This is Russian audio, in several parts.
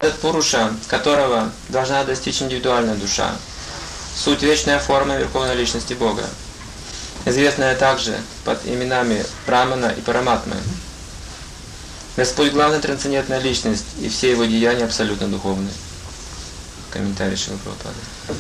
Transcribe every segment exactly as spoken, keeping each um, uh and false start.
Этот Пуруша, которого должна достичь индивидуальная душа, суть вечная форма Верховной Личности Бога, известная также под именами Брамана и Параматмы. Господь — главная трансцендентная личность, и все его деяния абсолютно духовны. Комментарий Шрила Прабхупады.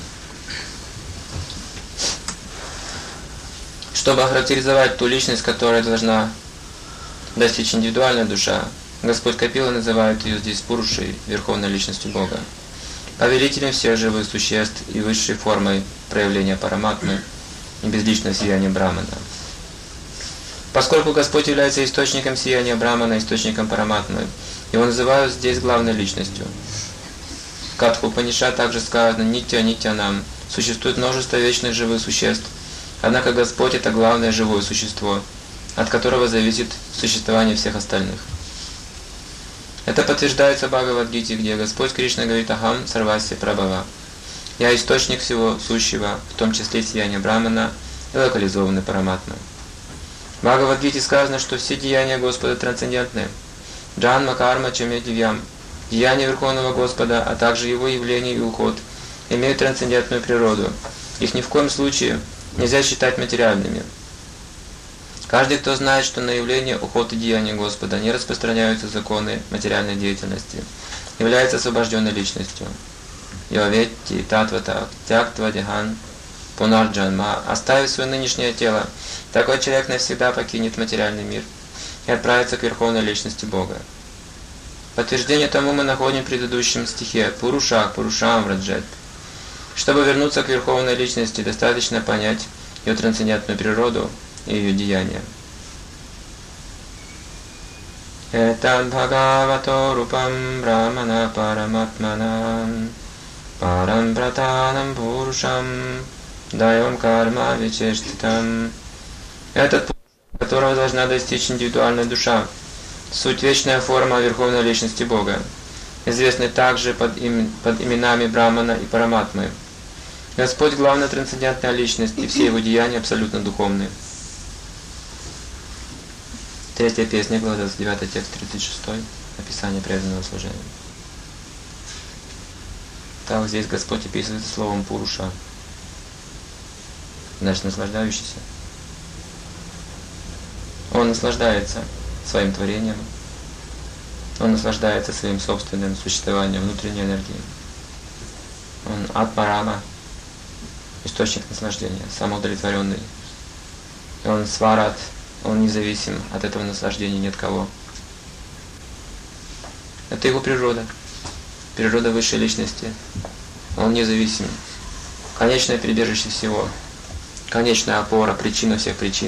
Чтобы охарактеризовать ту личность, которая должна достичь индивидуальная душа, Господь Капила называет ее здесь Пурушей, Верховной Личностью Бога, повелителем всех живых существ и высшей формой проявления Параматмы и безличного сияния Брамана. Поскольку Господь является источником сияния Брамана, источником Параматмы, его называют здесь главной личностью. В Катха-упанишад также сказано «Нитья Нитьянам». Существует множество вечных живых существ, однако Господь — это главное живое существо, от которого зависит существование всех остальных. Это подтверждается в Бхагавад-гите, где Господь Кришна говорит «Ахам сарвасья прабхава». «Я источник всего сущего, в том числе сияние Брамана и локализованный Параматмы». В Бхагавад-гите сказано, что все деяния Господа трансцендентны. Джанма, карма, чаме дивьям. Деяния Верховного Господа, а также Его явление и уход, имеют трансцендентную природу. Их ни в коем случае нельзя считать материальными. Каждый, кто знает, что на явление, уход и деяния Господа не распространяются законы материальной деятельности, является освобожденной личностью. Йоветти, татвата, тяктва, дихан, пунарджанма. Оставив свое нынешнее тело, такой человек навсегда покинет материальный мир и отправится к Верховной Личности Бога. Подтверждение тому мы находим в предыдущем стихе «Пуруша, Пурушам Враджет». Чтобы вернуться к Верховной Личности, достаточно понять ее трансцендентную природу и ее деяния. Этад бхагавато рупам брамана параматманам парам братанам пурушам дайвам карма вичештитам. Этот путь, которого должна достичь индивидуальная душа, суть вечная форма Верховной Личности Бога, известный также под, им, под именами Брамана и Параматмы. Господь — главная трансцендентная личность, и все его деяния абсолютно духовны. Третья песня, глава двадцать девятый, текст тридцать шестой, описание преданного служения. Так здесь Господь описывается словом Пуруша, значит наслаждающийся. Он наслаждается своим творением, он наслаждается своим собственным существованием, внутренней энергией. Он атмарама, источник наслаждения, самоудовлетворенный. И он сварат, он независим, от этого наслаждения нет кого. Это его природа, природа высшей личности. Он независим, конечное прибежище всего, конечная опора, причина всех причин.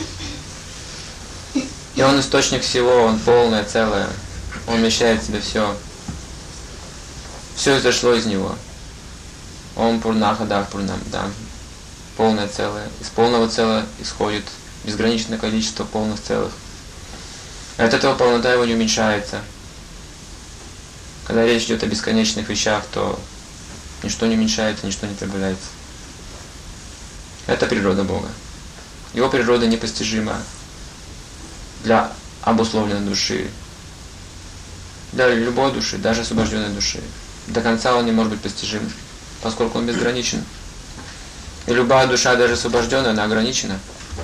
И он источник всего, он полное, целое, он вмещает в себя все. Все изошло из него. Он пурнаха дах пурнам, да, полное целое. Из полного целого исходит безграничное количество полных целых. От этого полнота его не уменьшается. Когда речь идет о бесконечных вещах, то ничто не уменьшается, ничто не прибавляется. Это природа Бога. Его природа непостижима для обусловленной души, для любой души, даже освобожденной души. До конца он не может быть постижим, поскольку он безграничен. И любая душа, даже освобожденная, она ограничена.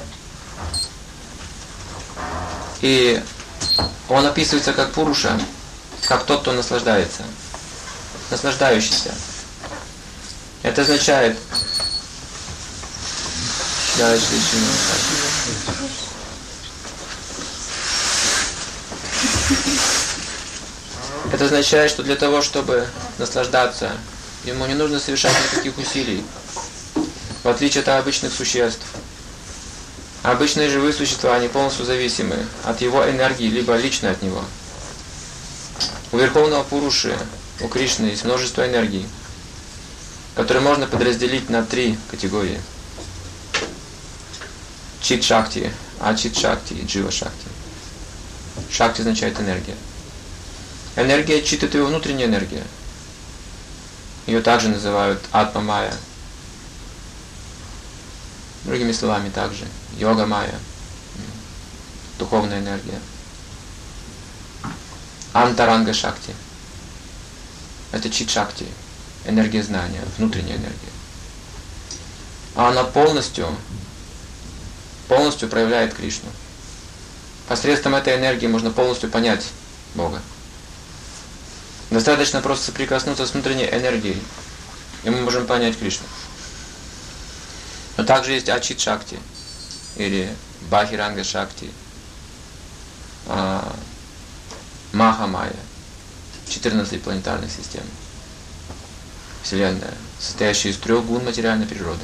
И он описывается как Пуруша, как тот, кто наслаждается, наслаждающийся. Это означает... Дальше еще. Это означает, что для того, чтобы наслаждаться, ему не нужно совершать никаких усилий, в отличие от обычных существ. Обычные живые существа, они полностью зависимы от его энергии, либо лично от него. У Верховного Пуруши, у Кришны есть множество энергий, которые можно подразделить на три категории. Чит-шакти, ачит-шакти и джива-шакти. Шакти означает энергия. Энергия чит — это его внутренняя энергия. Ее также называют атма-майя. Другими словами также йога-майя, духовная энергия. Антаранга-шакти. это чит-шакти, энергия знания, внутренняя энергия. А она полностью, полностью проявляет Кришну. Посредством этой энергии можно полностью понять Бога. Достаточно просто соприкоснуться с внутренней энергией, и мы можем понять Кришну. Но также есть ачит-шакти, или бахиранга-шакти, Маха-майя, четырнадцать планетарных систем. Вселенная, состоящая из трех гун материальной природы.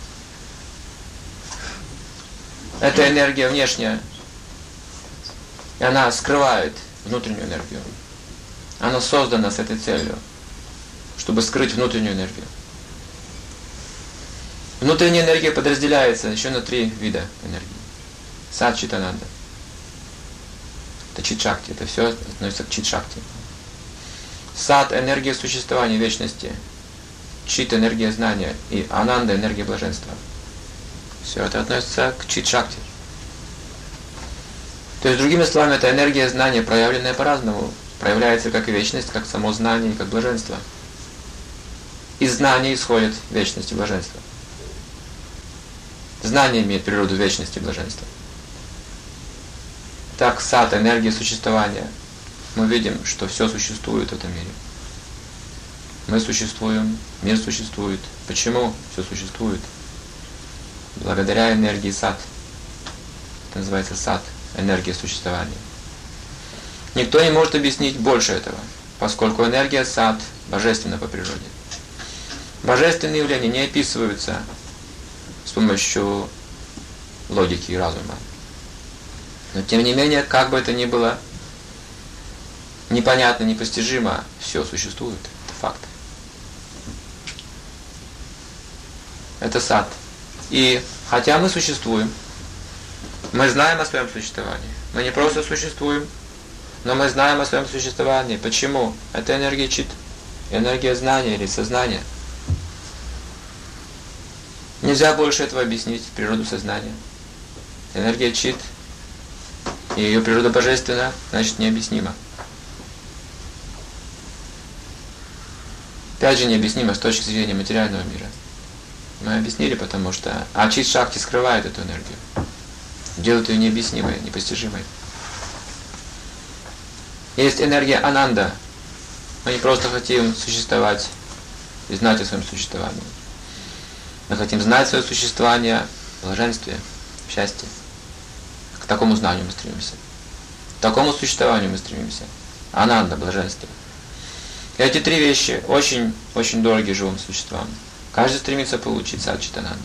Это энергия внешняя, и она скрывает внутреннюю энергию. Она создана с этой целью, чтобы скрыть внутреннюю энергию. Внутренняя энергия подразделяется еще на три вида энергии. Сат, чит, ананда. Это чит-шакти, это все относится к чит-шакти. Сат – энергия существования, вечности. Чит – энергия знания. И ананда – энергия блаженства. Все это относится к чит-шакти. То есть, другими словами, это энергия знания, проявленная по-разному. Проявляется как и вечность, как само знание, как блаженство. Из знания исходит вечность и блаженство. Знание имеет природу вечности и блаженства. Так, сат, энергия существования. Мы видим, что все существует в этом мире. Мы существуем, мир существует. Почему все существует? Благодаря энергии сат. Это называется сат, энергия существования. Никто не может объяснить больше этого, поскольку энергия сат божественна по природе. Божественные явления не описываются с помощью логики и разума. Но тем не менее, как бы это ни было непонятно, непостижимо, все существует. Это факт. Это сат. И хотя мы существуем, мы знаем о своем существовании. Мы не просто существуем, но мы знаем о своем существовании. Почему? Это энергия чит, энергия знания или сознания. Нельзя больше этого объяснить, природу сознания. Энергия чит, и ее природа божественна, значит необъяснима. Опять же необъяснимо с точки зрения материального мира. Мы объяснили, потому что ачит-шакти скрывает эту энергию. Делает ее необъяснимой, непостижимой. Есть энергия ананда. Мы не просто хотим существовать и знать о своем существовании. Мы хотим знать свое существование в блаженстве, в счастье. К такому знанию мы стремимся. К такому существованию мы стремимся. Ананда, блаженство. И эти три вещи очень, очень дороги живым существам. Каждый стремится получить сат-чит-ананда.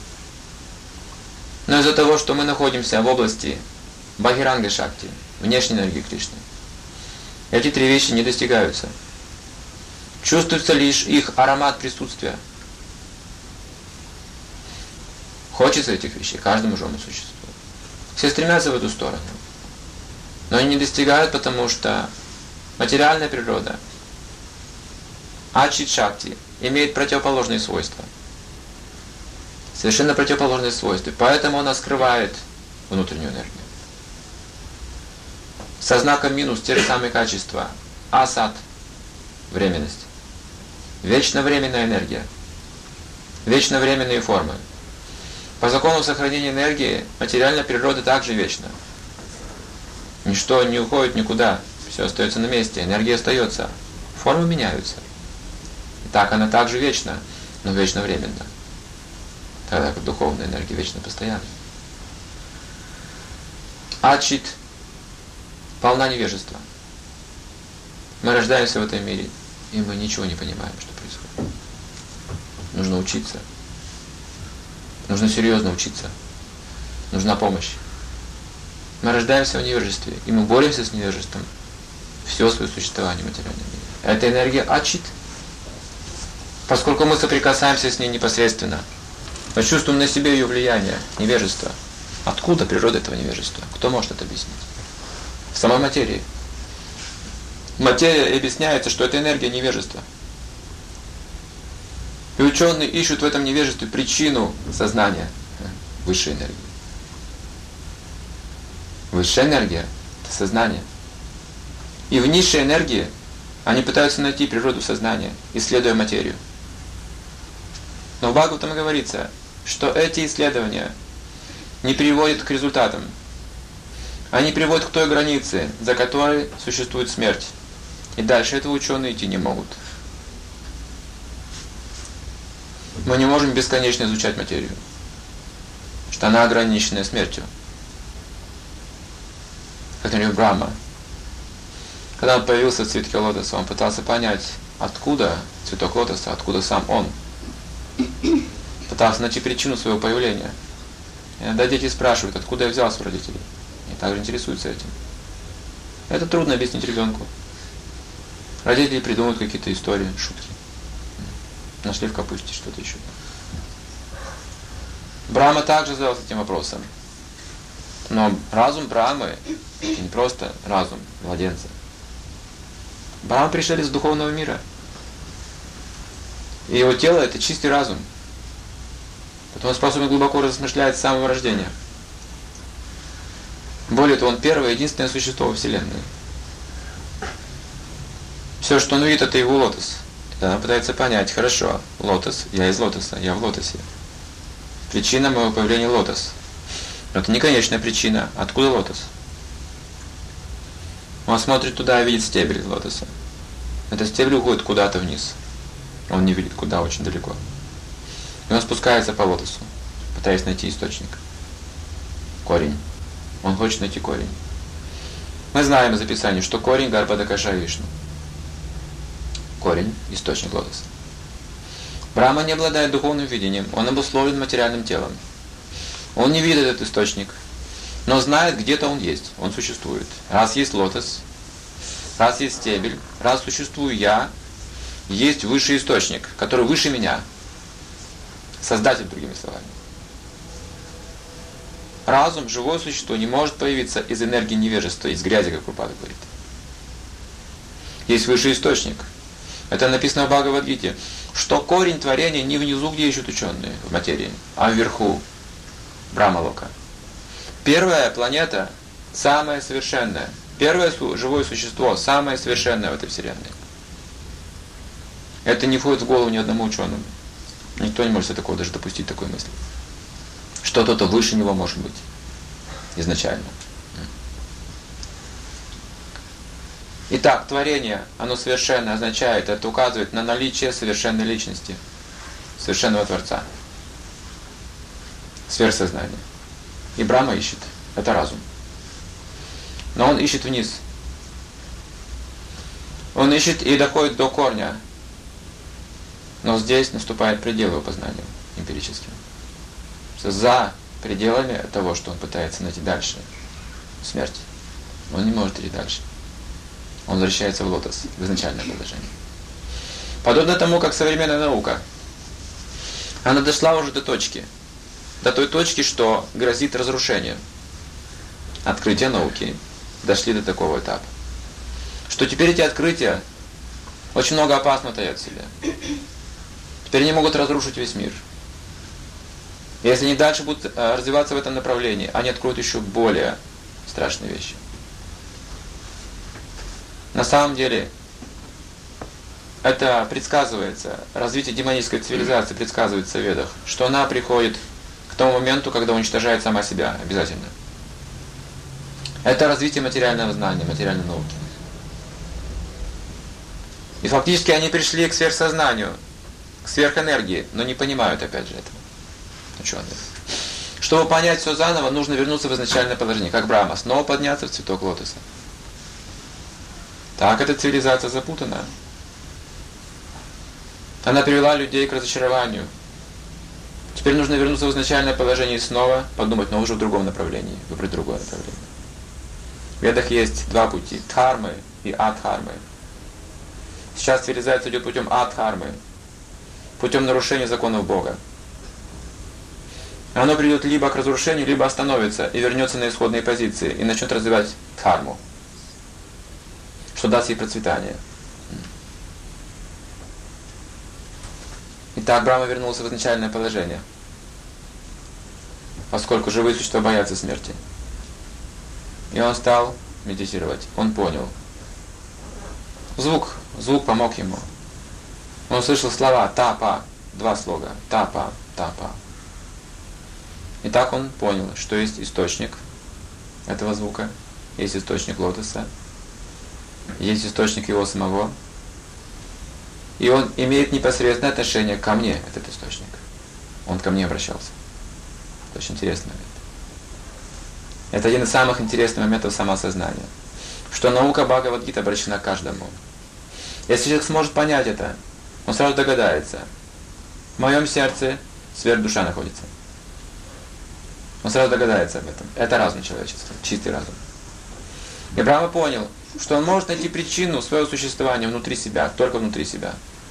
Но из-за того, что мы находимся в области бахиранга-шакти, внешней энергии Кришны, эти три вещи не достигаются. Чувствуется лишь их аромат присутствия. Хочется этих вещей каждому живому существу. Все стремятся в эту сторону. Но они не достигают, потому что материальная природа, ачит-шакти, имеет противоположные свойства. Совершенно противоположные свойства. Поэтому она скрывает внутреннюю энергию. Со знаком минус те же самые качества. Асат – временность. Вечно временная энергия. Вечно временные формы. По закону сохранения энергии материальная природа также вечна. Ничто не уходит никуда. Все остается на месте. Энергия остается. Формы меняются. И так она также вечна, но вечно временна. Тогда как духовная энергия вечно постоянна. Ачит полна невежества. Мы рождаемся в этом мире, и мы ничего не понимаем, что происходит. Нужно учиться. Нужно серьезно учиться. Нужна помощь. Мы рождаемся в невежестве, и мы боремся с невежеством все свое существование в материальном мире. Это энергия ачит. Поскольку мы соприкасаемся с ней непосредственно, мы чувствуем на себе ее влияние, невежество. Откуда природа этого невежества? Кто может это объяснить? В самой материи. Материя объясняется, что это энергия невежества. И ученые ищут в этом невежестве причину сознания высшей энергии. Высшая энергия – это сознание. И в низшей энергии Они пытаются найти природу сознания, исследуя материю. Но в Бхагаватам говорится, что эти исследования не приводят к результатам. Они приводят к той границе, за которой существует смерть. И дальше этого ученые идти не могут. Мы не можем бесконечно изучать материю, что она ограничена смертью. Как, например, Брахма. Когда он появился в цветке лотоса, он пытался понять, откуда цветок лотоса, откуда сам он. Пытался найти причину своего появления. Иногда дети спрашивают, откуда я взялся у родителей. И также интересуются этим. Это трудно объяснить ребенку. Родители придумывают какие-то истории, шутки. Нашли в капусте что-то еще. Брахма также задался этим вопросом. Но разум Брахмы не просто разум младенца. Брахма пришел из духовного мира. И его тело — это чистый разум. Поэтому он способен глубоко размышлять с самого рождения. Более того, он первое, единственное существо во Вселенной. Все, что он видит, это его лотос. И она пытается понять, хорошо, лотос, я из лотоса, я в лотосе. Причина моего появления — лотос. Но это не конечная причина. Откуда лотос? Он смотрит туда и видит стебель лотоса. Этот стебель уходит куда-то вниз. Он не видит, куда, очень далеко. И он спускается по лотосу, пытаясь найти источник. Корень. Он хочет найти корень. Мы знаем из описания, что корень Гарбхадакаша Вишну. Корень – источник лотоса. Брахма не обладает духовным видением, он обусловлен материальным телом. Он не видит этот источник, но знает, где-то он есть, он существует. Раз есть лотос, раз есть стебель, раз существую я, есть высший источник, который выше меня. Создатель, другими словами. Разум, живое существо, не может появиться из энергии невежества, из грязи, как Прабхупада говорит. Есть высший источник. Это написано в Бхагавад-гите, что корень творения не внизу, где ищут ученые в материи, а вверху, Брахмалока. Первая планета самая совершенная. Первое живое существо самое совершенное в этой вселенной. Это не входит в голову ни одному ученому. Никто не может себе такого даже допустить, такой мысли. Что кто-то выше него может быть изначально. Итак, творение, оно совершенное означает, это указывает на наличие совершенной личности, совершенного Творца, сверхсознания. И Брахма ищет, это разум. Но он ищет вниз. Он ищет и доходит до корня. Но здесь наступает предел его познания эмпирическим. За пределами того, что он пытается найти дальше, смерть, он не может идти дальше. Он возвращается в лотос, в изначальное положение. Подобно тому, как современная наука. Она дошла уже до точки. До той точки, что грозит разрушением. Открытия науки дошли до такого этапа. Что теперь эти открытия очень много опасного таят в себе. Теперь они могут разрушить весь мир. Если они дальше будут развиваться в этом направлении, они откроют еще более страшные вещи. На самом деле, это предсказывается, развитие демонической цивилизации предсказывается в Ведах, что она приходит к тому моменту, когда уничтожает сама себя обязательно. Это развитие материального знания, материальной науки. И фактически они пришли к сверхсознанию, к сверхэнергии, но не понимают опять же этого ученые. Чтобы понять все заново, нужно вернуться в изначальное положение, как Брахма, снова подняться в цветок лотоса. Так эта цивилизация запутана. Она привела людей к разочарованию. Теперь нужно вернуться в изначальное положение и снова подумать, но уже в другом направлении, выбрать другое направление. В Ведах есть два пути, дхармы и адхармы. Сейчас цивилизация идет путем адхармы, путем нарушения законов Бога. Оно придет либо к разрушению, либо остановится и вернется на исходные позиции и начнет развивать дхарму, что даст ей процветание. Итак, Брахма вернулся в изначальное положение, поскольку живые существа боятся смерти. И он стал медитировать. Он понял. Звук, звук помог ему. Он услышал слова «тапа», два слога «тапа», «тапа». И так он понял, что есть источник этого звука, есть источник лотоса, есть источник его самого, и он имеет непосредственное отношение ко мне, этот источник. Он ко мне обращался. Это очень интересный момент. Это один из самых интересных моментов самоосознания, что наука Бхагавад-гита обращена к каждому. Если человек сможет понять это, он сразу догадается. В моем сердце сверхдуша находится. Он сразу догадается об этом. Это разум человечества, чистый разум. И Брахма понял, что он может найти причину своего существования внутри себя, только внутри себя.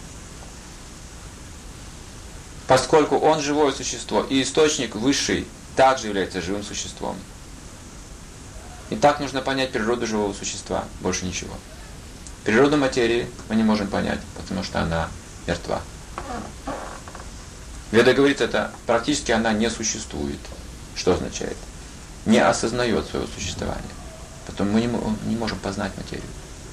Поскольку он живое существо, и источник высший также является живым существом. И так нужно понять природу живого существа, больше ничего. Природу материи мы не можем понять, потому что она мертва. Веда говорит это, практически она не существует. Что означает? Не осознает своего существования. Потом мы не, не можем познать материю.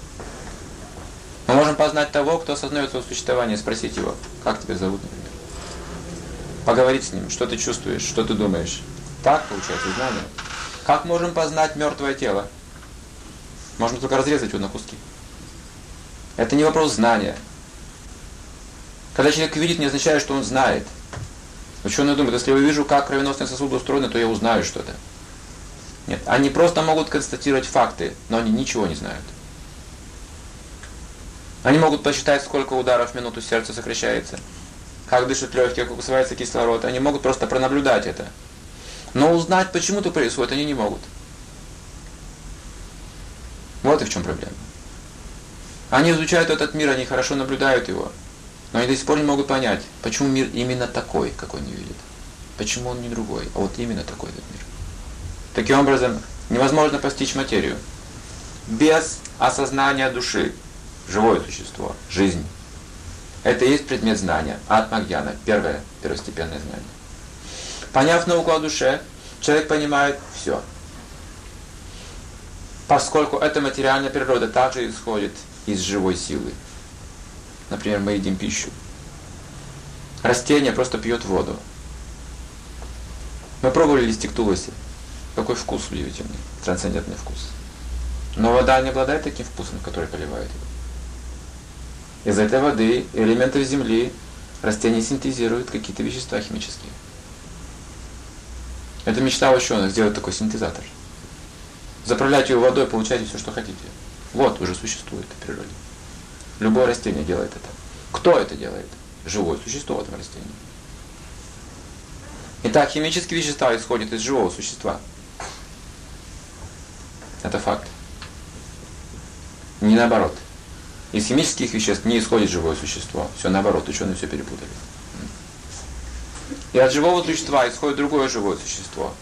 Мы можем познать того, кто осознает свое существование, спросить его, как тебя зовут, например. Поговорить с ним, что ты чувствуешь, что ты думаешь. Так получается знание. Как можем познать мертвое тело? Можно только разрезать его на куски. Это не вопрос знания. Когда человек видит, не означает, что он знает. Ученые думают, если я увижу, как кровеносные сосуды устроены, то я узнаю что-то. Нет, они просто могут констатировать факты, но они ничего не знают. Они могут посчитать, сколько ударов в минуту сердце сокращается, как дышит легкие, как усваивается кислород. Они могут просто пронаблюдать это. Но узнать, почему это происходит, они не могут. Вот и в чем проблема. Они изучают этот мир, они хорошо наблюдают его, но они до сих пор не могут понять, почему мир именно такой, какой они видят. Почему он не другой, а вот именно такой этот мир. Таким образом, невозможно постичь материю без осознания души, живое существо, жизнь. Это и есть предмет знания, атма-гьяна, первое первостепенное знание. Поняв науку о душе, человек понимает все. Поскольку эта материальная природа также исходит из живой силы. Например, мы едим пищу. Растение просто пьет воду. Мы пробовали листик туласи. Какой вкус удивительный, трансцендентный вкус. Но вода не обладает таким вкусом, который поливает его. Из этой воды, элементов земли, растения синтезируют какие-то вещества химические. Это мечта ученых, сделать такой синтезатор. Заправлять его водой, получайте все, что хотите. Вот, уже существует в природе. Любое растение делает это. Кто это делает? Живое существо в этом растении. Итак, химические вещества исходят из живого существа. Это факт. Не наоборот. Из химических веществ не исходит живое существо. Все наоборот, ученые все перепутали. И от живого существа исходит другое живое существо.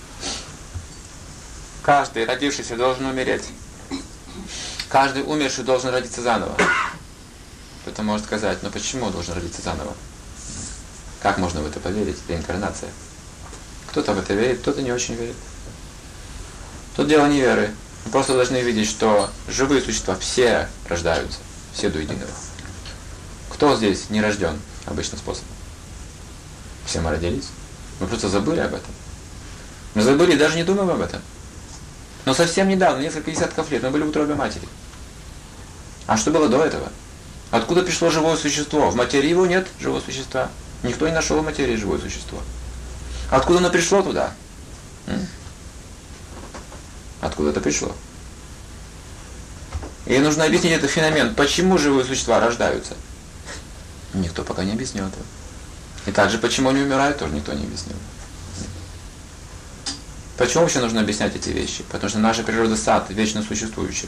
Каждый родившийся должен умереть. Каждый умерший должен родиться заново. Кто-то может сказать, но почему он должен родиться заново? Как можно в это поверить? Реинкарнация. Кто-то в это верит, кто-то не очень верит. Тут дело не веры. Мы просто должны видеть, что живые существа все рождаются, все до единого. Кто здесь не рожден обычным способом? Все мы родились. Мы просто забыли об этом. Мы забыли и даже не думаем об этом. Но совсем недавно, несколько десятков лет, мы были в утробе матери. А что было до этого? Откуда пришло живое существо? В материи его нет живого существа. Никто не нашел в материи живое существо. Откуда оно пришло туда? М? Откуда это пришло? И нужно объяснить этот феномен. Почему живые существа рождаются? Никто пока не объяснил этого. И также, почему они умирают, тоже никто не объяснил. Почему вообще нужно объяснять эти вещи? Потому что наша природа сад вечно существующих.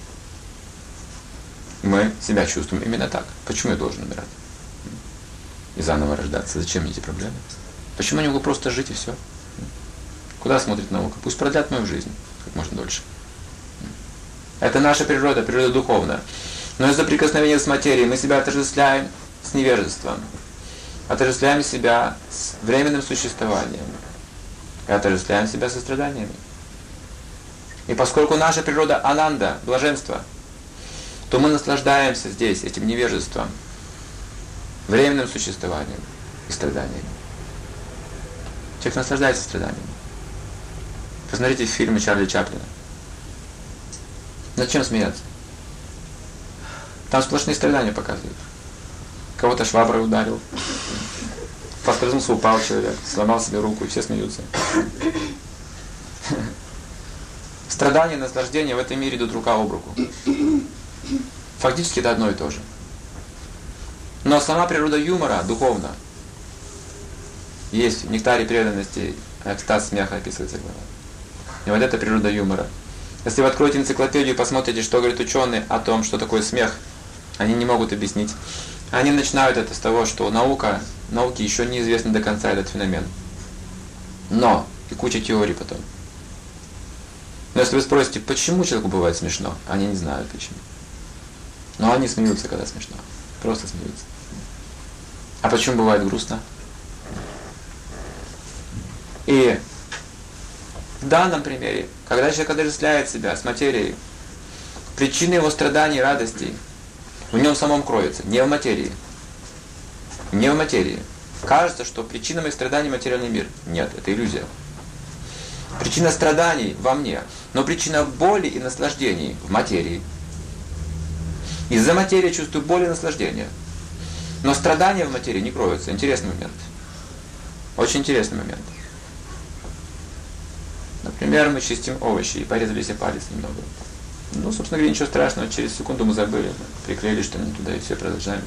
Мы себя чувствуем именно так. Почему я должен умирать? И заново рождаться? Зачем мне эти проблемы? Почему я не могу просто жить и все? Куда смотрит наука? Пусть продлят мою жизнь как можно дольше. Это наша природа, природа духовная. Но из-за прикосновения с материей мы себя отождествляем с невежеством. Отождествляем себя с временным существованием. И отождествляем себя со страданиями. И поскольку наша природа ананда, блаженство, то мы наслаждаемся здесь этим невежеством, временным существованием и страданиями. Человек наслаждается страданиями. Посмотрите фильмы Чарли Чаплина. Над чем смеяться? Там сплошные страдания показывают. Кого-то шваброй ударил, поскользнулся, упал человек, сломал себе руку, и все смеются. Страдания и наслаждения в этом мире идут рука об руку. Фактически это одно и то же. Но сама природа юмора духовна. Есть в нектаре преданности экстаз смеха описывается глава. И вот это природа юмора. Если вы откроете энциклопедию и посмотрите, что говорят ученые о том, что такое смех, они не могут объяснить. Они начинают это с того, что наука, науке еще неизвестен до конца этот феномен. Но, и куча теорий потом. Но если вы спросите, почему человеку бывает смешно, они не знают почему. Но они смеются, когда смешно. Просто смеются. А почему бывает грустно? И в данном примере, когда человек отождествляет себя с материей, причина его страданий и радостей в нем самом кроется, не в материи. Не в материи. Кажется, что причина моих страданий материальный мир. Нет, это иллюзия. Причина страданий во мне, но причина боли и наслаждений в материи. Из-за материи я чувствую боль и наслаждение. Но страдания в материи не кроются. Интересный момент. Очень интересный момент. Например, мы чистим овощи и порезали себе палец немного. Ну, собственно говоря, ничего страшного, через секунду мы забыли, приклеили что-нибудь туда и все, продолжаем.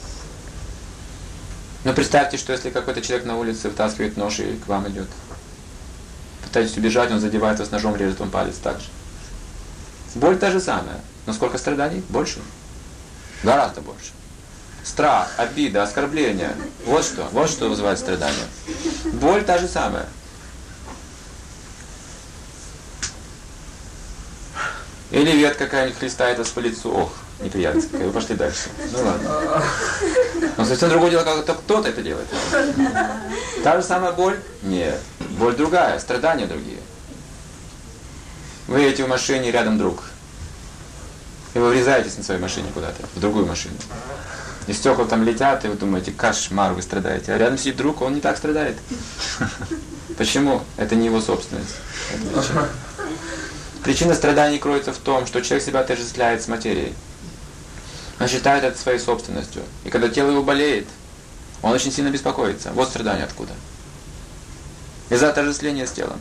Но представьте, что если какой-то человек на улице вытаскивает нож и к вам идет. Пытаетесь убежать, он задевает вас ножом, режет вам палец так же. Боль та же самая, но сколько страданий? Больше. Гораздо больше. Страх, обида, оскорбление. Вот что, вот что вызывает страдания. Боль та же самая. Или ветка какая-нибудь хлестает вас по лицу. Ох, неприятность какая, вы пошли дальше. Ну ладно. Но совсем другое дело, когда кто-то это делает. Та же самая боль? Нет. Боль другая, страдания другие. Вы едете в машине, рядом друг. И вы врезаетесь на своей машине куда-то, в другую машину. И стекла там летят, и вы думаете, кошмар, вы страдаете. А рядом сидит друг, он не так страдает. Почему? Это не его собственность. Это причина. Причина страданий кроется в том, что человек себя отождествляет с материей. Он считает это своей собственностью. И когда тело его болеет, он очень сильно беспокоится. Вот страдание откуда. Из-за отождествления с телом.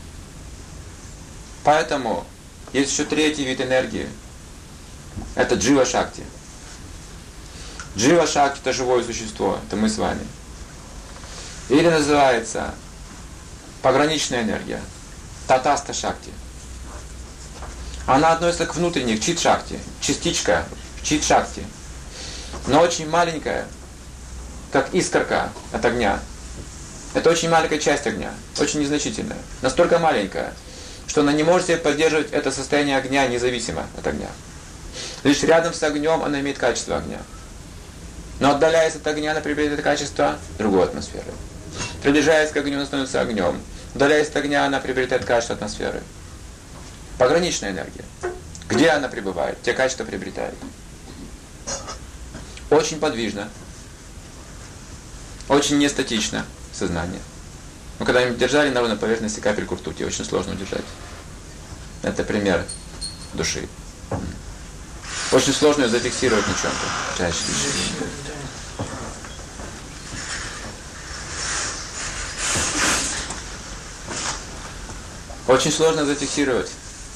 Поэтому есть еще третий вид энергии. Это джива-шакти. Джива-шакти – это живое существо. Это мы с вами. Или называется пограничная энергия. Татаста-шакти. Она относится к внутренней, к чит-шакти. Частичка чит-шакти. Но очень маленькая, как искорка от огня. Это очень маленькая часть огня. Очень незначительная. Настолько маленькая, что она не может себе поддерживать это состояние огня независимо от огня. Лишь рядом с огнем она имеет качество огня. Но отдаляясь от огня, она приобретает это качество другой атмосферы. Приближаясь к огню, она становится огнем. Удаляясь от огня, она приобретает качество атмосферы. Пограничная энергия. Где она пребывает, те качества приобретает. Очень подвижно. Очень нестатично сознание. Мы когда-нибудь держали на ровной поверхности капельку ртути, очень сложно удержать. Это пример души. Очень сложно ее зафиксировать на чем-то. Чаще всего. Очень сложно зафиксировать.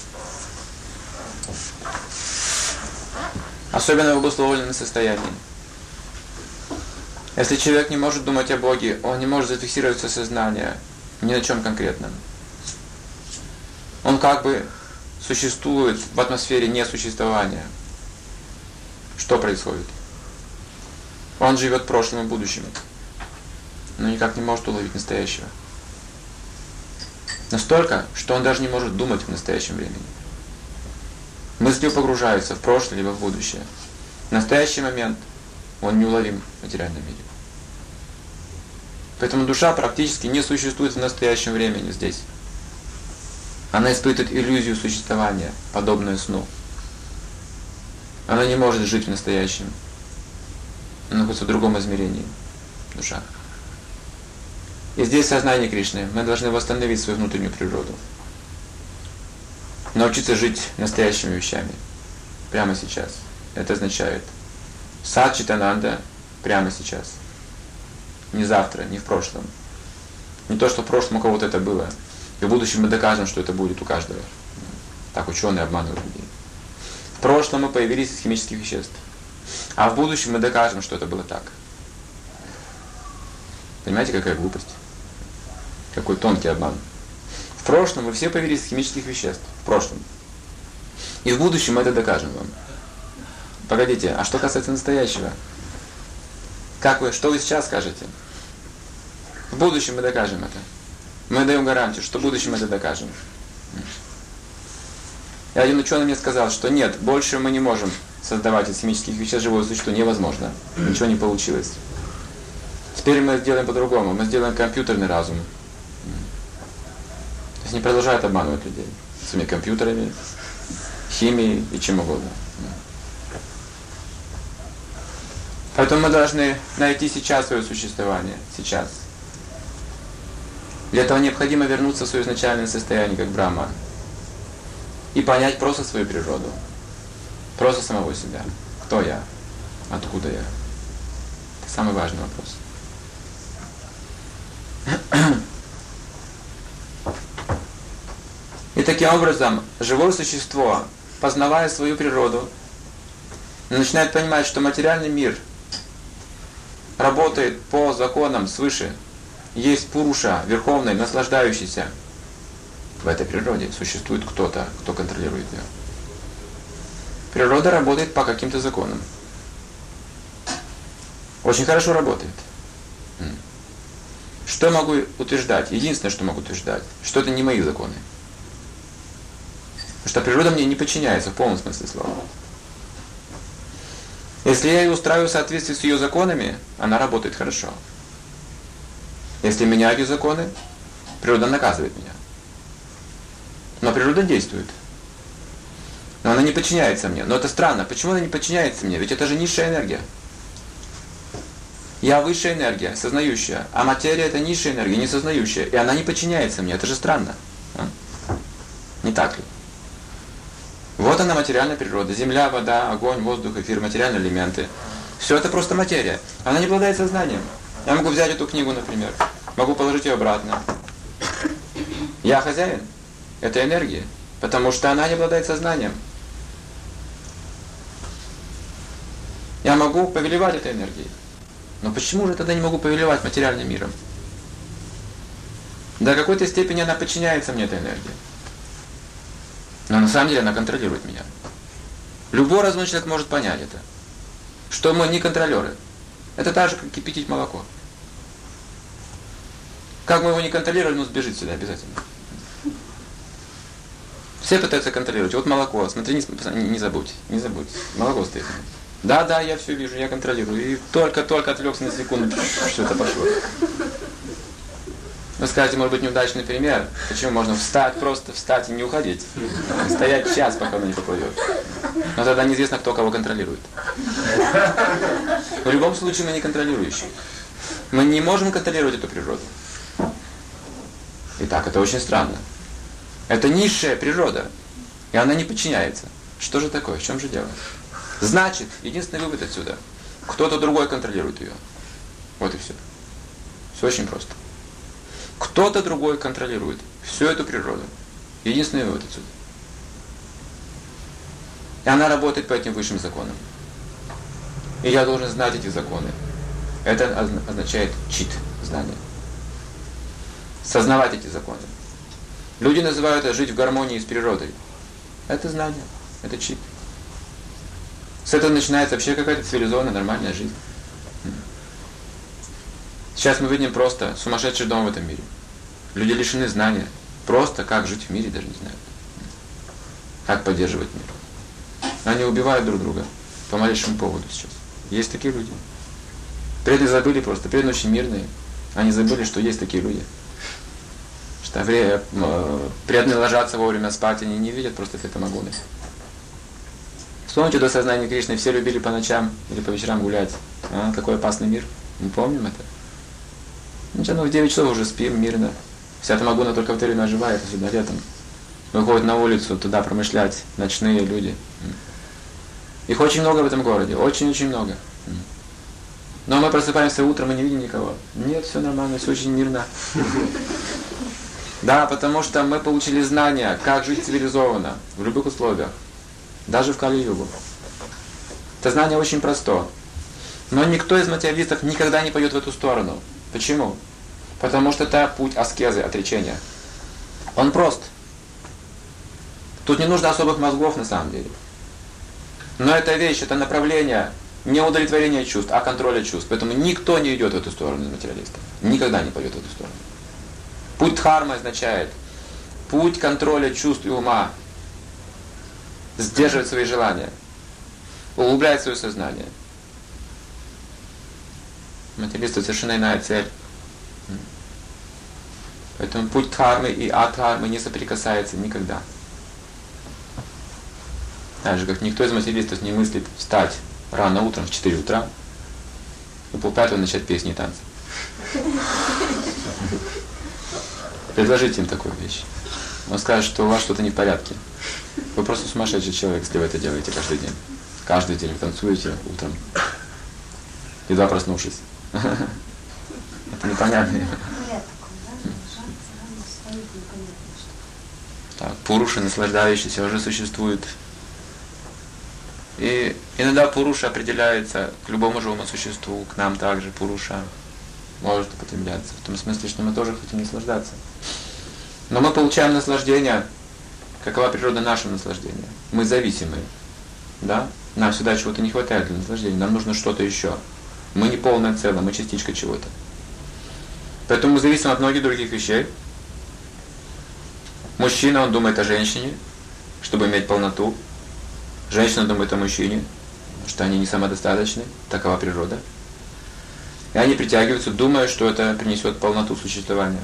Особенно в обусловленном состоянии. Если человек не может думать о Боге, он не может зафиксировать свое сознание ни на чем конкретном. Он как бы существует в атмосфере несуществования. Что происходит? Он живет прошлым и будущим, но никак не может уловить настоящего. Настолько, что он даже не может думать в настоящем времени. Мысли погружаются в прошлое либо в будущее. В настоящий момент он неуловим в материальном мире. Поэтому душа практически не существует в настоящем времени здесь. Она испытывает иллюзию существования, подобную сну. Она не может жить в настоящем. Она находится в другом измерении. Душа. И здесь сознание Кришны. Мы должны восстановить свою внутреннюю природу. Научиться жить настоящими вещами. Прямо сейчас. Это означает Сат Читананда прямо сейчас. Не завтра, не в прошлом. Не то, что в прошлом у кого-то это было. И в будущем мы докажем, что это будет у каждого. Так ученые обманывают людей. В прошлом мы появились из химических веществ. А в будущем мы докажем, что это было так. Понимаете, какая глупость? Какой тонкий обман. В прошлом мы все появились из химических веществ. В прошлом. И в будущем мы это докажем вам. Погодите, а что касается настоящего? Как вы, что вы сейчас скажете? В будущем мы докажем это. Мы даем гарантию, что в будущем мы это докажем. И один ученый мне сказал, что нет, больше мы не можем создавать из химических веществ живое существо, невозможно. Ничего не получилось. Теперь мы сделаем по-другому. Мы сделаем компьютерный разум. То есть не продолжают обманывать людей своими компьютерами, химией и чем угодно. Поэтому мы должны найти сейчас свое существование. Сейчас. Для этого необходимо вернуться в свое изначальное состояние, как Брахма. И понять просто свою природу. Просто самого себя. Кто я? Откуда я? Это самый важный вопрос. И таким образом, живое существо, познавая свою природу, начинает понимать, что материальный мир работает по законам свыше. Есть Пуруша, верховный, наслаждающийся. В этой природе существует кто-то, кто контролирует ее. Природа работает по каким-то законам. Очень хорошо работает. Что могу утверждать? Единственное, что могу утверждать, что это не мои законы. Потому что природа мне не подчиняется в полном смысле слова. Если я ее устраиваю в соответствии с ее законами, она работает хорошо. Если меняю ее законы, природа наказывает меня. Но природа действует. Но она не подчиняется мне. Но это странно. Почему она не подчиняется мне? Ведь это же низшая энергия. Я высшая энергия, сознающая. А материя это низшая энергия, не сознающая. И она не подчиняется мне. Это же странно. А? Не так ли? Вот она материальная природа. Земля, вода, огонь, воздух, эфир, материальные элементы. Все это просто материя. Она не обладает сознанием. Я могу взять эту книгу, например. Могу положить ее обратно. Я хозяин этой энергии. Потому что она не обладает сознанием. Я могу повелевать этой энергией. Но почему же тогда не могу повелевать материальным миром? До какой-то степени она подчиняется мне, эта энергия. Но на самом деле она контролирует меня. Любой разумный человек может понять это. Что мы не контролеры. Это так же, как кипятить молоко. Как мы его не контролируем, он сбежит сюда обязательно. Все пытаются контролировать. Вот молоко, смотри, не, не забудь, не забудь. Молоко стоит. Да, да, я все вижу, я контролирую. И только-только отвлекся на секунду, что это пошло. Вы скажете, может быть, неудачный пример. Почему можно встать, просто встать и не уходить? Стоять час, пока она не поплывет. Но тогда неизвестно, кто кого контролирует. В любом случае мы не контролирующие. Мы не можем контролировать эту природу. Итак, это очень странно. Это низшая природа, и она не подчиняется. Что же такое? В чем же дело? Значит, единственный вывод отсюда. Кто-то другой контролирует ее. Вот и все. Все очень просто. Кто-то другой контролирует всю эту природу. Единственный вывод отсюда. И она работает по этим высшим законам. И я должен знать эти законы. Это означает чит, знание. Сознавать эти законы. Люди называют это жить в гармонии с природой. Это знание, это чит. С этого начинается вообще какая-то цивилизованная, нормальная жизнь. Сейчас мы видим просто сумасшедший дом в этом мире. Люди лишены знания. Просто как жить в мире даже не знают. Как поддерживать мир. Они убивают друг друга по малейшему поводу сейчас. Есть такие люди. Преданные забыли просто, преданные очень мирные. Они забыли, что есть такие люди. Что преданные ложатся вовремя спать, они не видят просто самогоны. Вспомните, до сознания Кришны все любили по ночам или по вечерам гулять. А, какой опасный мир. Мы помним это. Ничего, ну в девять часов уже спим мирно. Вся Тамагуна только в это время оживает, особенно летом. Выходят на улицу, туда промышлять, ночные люди. Их очень много в этом городе, очень-очень много. Но мы просыпаемся утром и не видим никого. Нет, все нормально, все очень мирно. Да, потому что мы получили знания, как жить цивилизованно, в любых условиях. Даже в Кали-югу. Это знание очень простое. Но никто из материалистов никогда не пойдет в эту сторону. Почему? Потому что это путь аскезы, отречения. Он прост. Тут не нужно особых мозгов на самом деле. Но эта вещь, это направление не удовлетворения чувств, а контроля чувств. Поэтому никто не идет в эту сторону из материалистов. Никогда не пойдет в эту сторону. Путь дхармы означает путь контроля чувств и ума. Сдерживать свои желания. Углублять свое сознание. Материалисту совершенно иная цель. Поэтому путь дхармы и адхармы не соприкасается никогда. Так же, как никто из материалистов не мыслит встать рано утром в четыре утра и полпятого начать песни и танцы. Предложите им такую вещь. Он скажет, что у вас что-то не в порядке. Вы просто сумасшедший человек, если вы это делаете каждый день. Каждый день вы танцуете утром, едва проснувшись. Это непонятно. Так, пуруши, наслаждающиеся, уже существуют. И иногда пуруша определяется к любому живому существу, к нам также пуруша может употребляться. В том смысле, что мы тоже хотим наслаждаться. Но мы получаем наслаждение. Какова природа нашего наслаждения? Мы зависимы. Да? Нам всегда чего-то не хватает для наслаждения. Нам нужно что-то еще. Мы не полное целое, мы частичка чего-то. Поэтому мы зависим от многих других вещей. Мужчина, он думает о женщине, чтобы иметь полноту. Женщина думает о мужчине, что они не самодостаточны. Такова природа. И они притягиваются, думая, что это принесет полноту существования.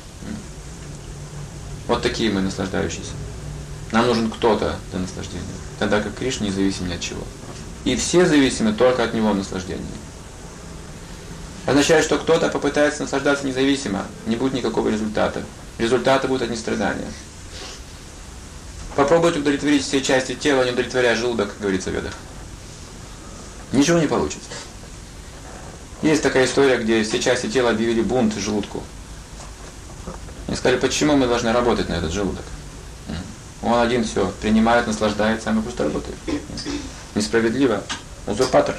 Вот такие мы наслаждающиеся. Нам нужен кто-то для наслаждения. Тогда как Кришна не зависим ни от чего. И все зависимы только от Него в наслаждении. Означает, что кто-то попытается наслаждаться независимо, не будет никакого результата. Результаты будут одни страдания. Попробуйте удовлетворить все части тела, не удовлетворяя желудок, как говорится в Ведах. Ничего не получится. Есть такая история, где все части тела объявили бунт желудку. Они сказали, почему мы должны работать на этот желудок? Он один все принимает, наслаждается, а мы просто работаем. Несправедливо. Узурпатор.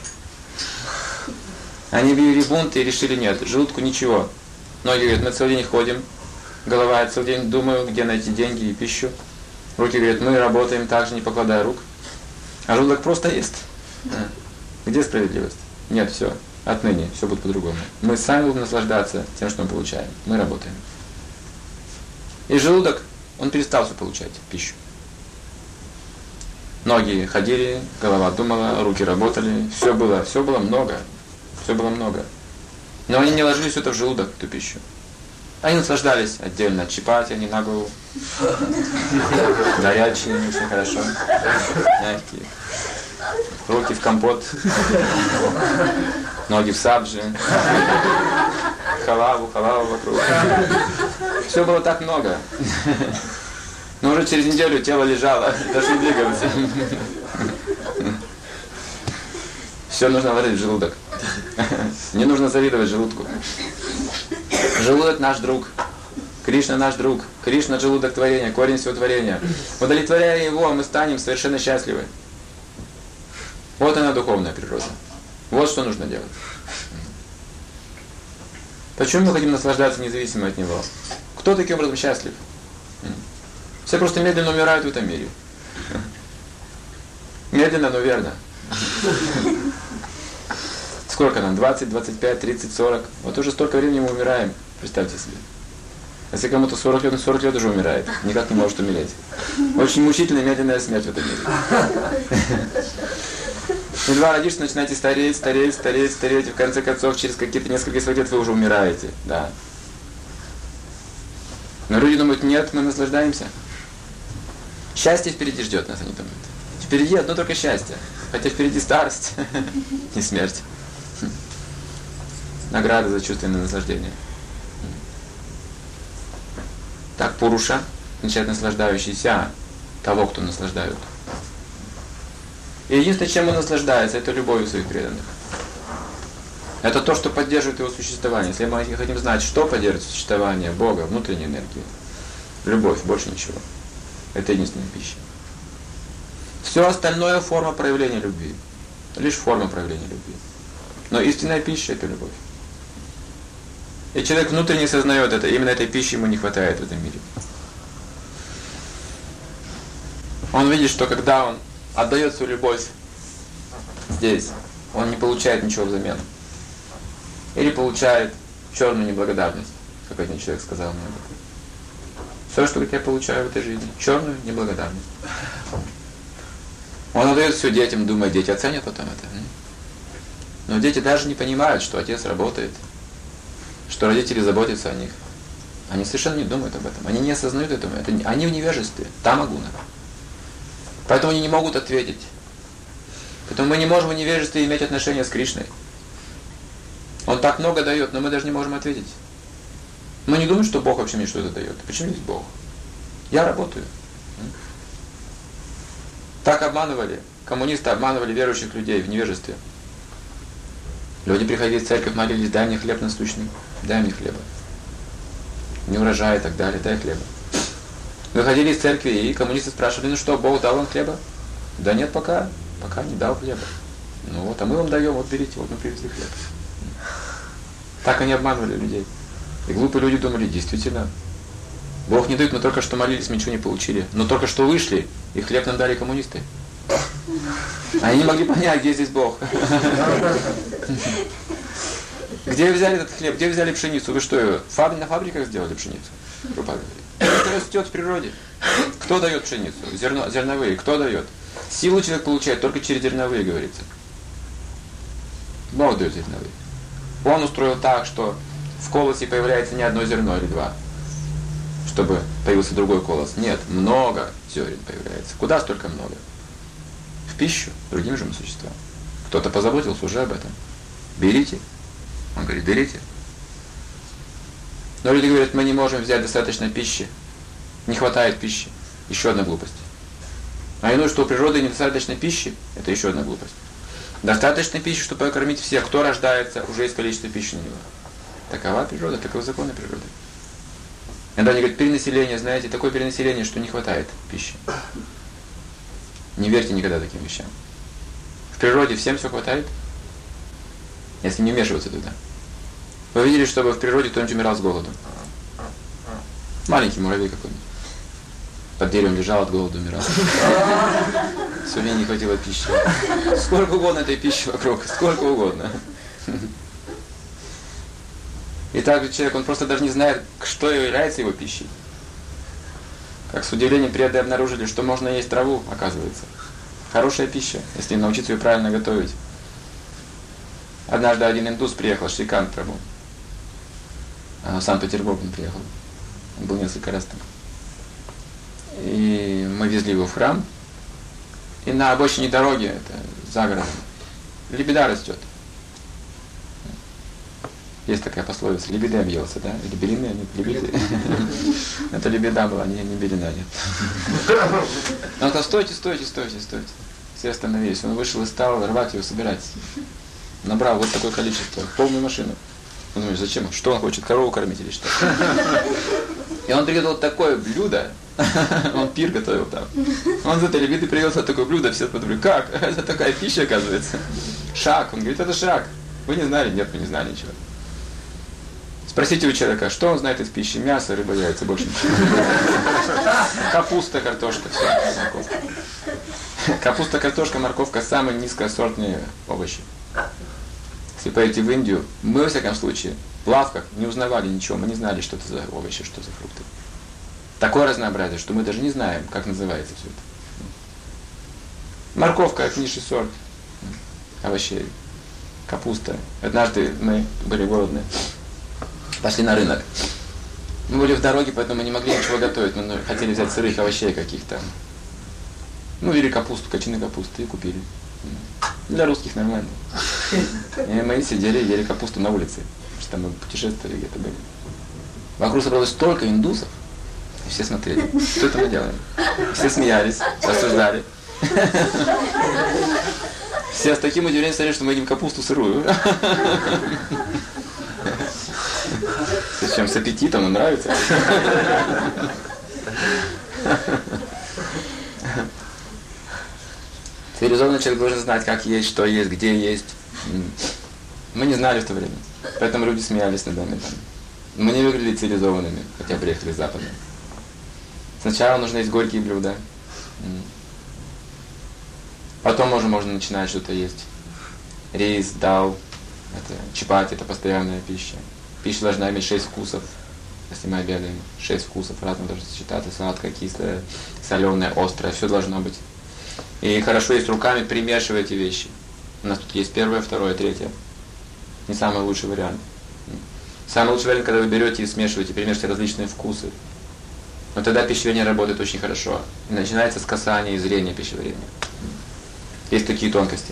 Они объявили бунт и решили, нет, желудку ничего. Многие говорят, мы целый день ходим, голова, я целый день думаю, где найти деньги и пищу. Руки говорят, мы работаем так же, не покладая рук. А желудок просто ест. Где справедливость? Нет, все. Отныне все будет по-другому. Мы сами будем наслаждаться тем, что мы получаем. Мы работаем. И желудок, он перестал все получать, пищу. Ноги ходили, голова думала, руки работали. Все было, все было много. Все было много. Но они не ложили все это в желудок, эту пищу. Они наслаждались отдельно. Чапати они на голову. Горячие, все хорошо. Мягкие. Руки в компот. Ноги в сабджи. Халаву, халаву вокруг. Все было так много. Но уже через неделю тело лежало, даже не двигалось. Все нужно ложить в желудок. Не нужно завидовать желудку. Желудок наш друг. Кришна наш друг. Кришна желудок творения, корень всего творения. Удовлетворяя его, мы станем совершенно счастливы. Вот она духовная природа. Вот что нужно делать. Почему мы хотим наслаждаться независимо от него? Кто таким образом счастлив? Все просто медленно умирают в этом мире. Медленно, но верно. Сколько нам? двадцать, двадцать пять, тридцать, сорок. Вот уже столько времени мы умираем. Представьте себе. Если кому-то сорок лет, он сорок лет уже умирает. Никак не может умереть. Очень мучительная, медленная смерть в этом мире. Едва родишься, начинаете стареть, стареть, стареть, стареть. И в конце концов, через какие-то несколько сот лет вы уже умираете. Да. Но люди думают, нет, мы наслаждаемся. Счастье впереди ждет нас, они думают. Впереди одно только счастье. Хотя впереди старость и смерть. Награда за чувственное наслаждение. Так Пуруша означает наслаждающийся того, кто наслаждают. И единственное, чем он наслаждается, это любовью своих преданных. Это то, что поддерживает его существование. Если мы хотим знать, что поддерживает существование Бога, внутренней энергии, любовь, больше ничего. Это единственная пища. Все остальное форма проявления любви. Лишь форма проявления любви. Но истинная пища – это любовь. И человек внутренне сознает это, именно этой пищи ему не хватает в этом мире. Он видит, что когда он отдает свою любовь здесь, он не получает ничего взамен. Или получает черную неблагодарность, как один человек сказал мне. Все, что я получаю в этой жизни, черную неблагодарность. Он отдает все детям, думает, дети оценят потом это. Но дети даже не понимают, что отец работает, что родители заботятся о них. Они совершенно не думают об этом. Они не осознают этого. Это, они в невежестве. Тамагуна. Поэтому они не могут ответить. Поэтому мы не можем в невежестве иметь отношения с Кришной. Он так много дает, но мы даже не можем ответить. Мы не думаем, что Бог вообще мне что-то дает. Почему есть Бог? Я работаю. Так обманывали. Коммунисты обманывали верующих людей в невежестве. Люди приходили в церковь, молились, дай мне хлеб насущный, дай мне хлеба. Не урожай и так далее, дай хлеба. Выходили из церкви, и коммунисты спрашивали, ну что, Бог дал вам хлеба? Да нет, пока, пока не дал хлеба. Ну вот, а мы вам даем, вот берите, вот мы привезли хлеб. Так они обманывали людей. И глупые люди думали, действительно, Бог не дает, мы только что молились, мы ничего не получили. Но только что вышли, и хлеб нам дали коммунисты. Они не могли понять, где здесь Бог. Где вы взяли этот хлеб? Где вы взяли пшеницу? Вы что, ее фаб... на фабриках сделали пшеницу? Это растет в природе. Кто дает пшеницу? Зерно... Зерновые. Кто дает? Силу человек получает только через зерновые, говорится. Бог дает зерновые. Он устроил так, что в колосе появляется не одно зерно или два, чтобы появился другой колос. Нет, много зерен появляется. Куда столько много? В пищу другим живым существам. Кто-то позаботился уже об этом. Берите. Он говорит, берите. Но люди говорят, мы не можем взять достаточно пищи. Не хватает пищи. Еще одна глупость. А иное, что у природы недостаточно пищи, это еще одна глупость. Достаточно пищи, чтобы покормить всех. Кто рождается, уже есть количество пищи на него. Такова природа, таковы законы природы. Иногда они говорят, перенаселение, знаете, такое перенаселение, что не хватает пищи. Не верьте никогда таким вещам. В природе всем все хватает, если не вмешиваться туда. Вы видели, чтобы в природе кто-нибудь умирал с голоду? Маленький муравей какой-нибудь. Под деревом лежал, от голода умирал. Совсем не хватило пищи. Сколько угодно этой пищи вокруг, сколько угодно. И также человек, он просто даже не знает, что является его пищей. Как с удивлением преды обнаружили, что можно есть траву, оказывается. Хорошая пища, если научиться ее правильно готовить. Однажды один индус приехал, Шрикант Прабху. В Санкт-Петербург он приехал. Он был несколько раз там. И мы везли его в храм. И на обочине дороги, это за городом, лебеда растет. Есть такая пословица, лебеда объелся, да? Или белины, нет, лебеды. Это лебеда была, не белина, нет. Он сказал, стойте, стойте, стойте, стойте. Все остановились. Он вышел и стал рвать его, собирать. Набрал вот такое количество, полную машину. Он думает, зачем? Что он хочет, корову кормить или что? И он приготовил такое блюдо, он пир готовил там. Он за этой лебеды привез вот такое блюдо, все подумали, как? Это такая пища, оказывается. Шаг. Он говорит, это шаг. Вы не знали? Нет, мы не знали ничего. Спросите у человека, что он знает из пищи? Мясо, рыба, яйца, больше ничего. Капуста, картошка, все, морковка. Капуста, картошка, морковка – самые низкосортные овощи. Если поедете в Индию, мы, во всяком случае, в лавках не узнавали ничего, мы не знали, что это за овощи, что за фрукты. Такое разнообразие, что мы даже не знаем, как называется все это. Морковка – это низший сорт овощей. Капуста. Однажды мы были голодные. Пошли на рынок. Мы были в дороге, поэтому мы не могли ничего готовить. Мы хотели взять сырых овощей каких-то. Ну, или капусту, кочаны капусты и купили. Для русских нормально. И мы сидели и ели капусту на улице. Потому что мы путешествовали где-то были. Вокруг собралось столько индусов. И все смотрели, что это мы делаем. Все смеялись, осуждали. Все с таким удивлением смотрели, что мы едим капусту сырую. Причем с аппетитом, им нравится. Цивилизованный человек должен знать, как есть, что есть, где есть. Мы не знали в то время. Поэтому люди смеялись над нами там. Мы не выглядели цивилизованными, хотя приехали с Запада. Сначала нужно есть горькие блюда. Потом уже можно начинать что-то есть. Рис, дал, это, чапати, это постоянная пища. Пища должна иметь шесть вкусов. Если мы обедаем, шесть вкусов разных должны сочетаться. Сладкое, кислое, соленое, острое. Все должно быть. И хорошо есть руками примешивать эти вещи. У нас тут есть первое, второе, третье. Не самый лучший вариант. Самый лучший вариант, когда вы берете и смешиваете, перемешиваете различные вкусы. Но тогда пищеварение работает очень хорошо. И начинается с касания и зрения пищеварения. Есть такие тонкости.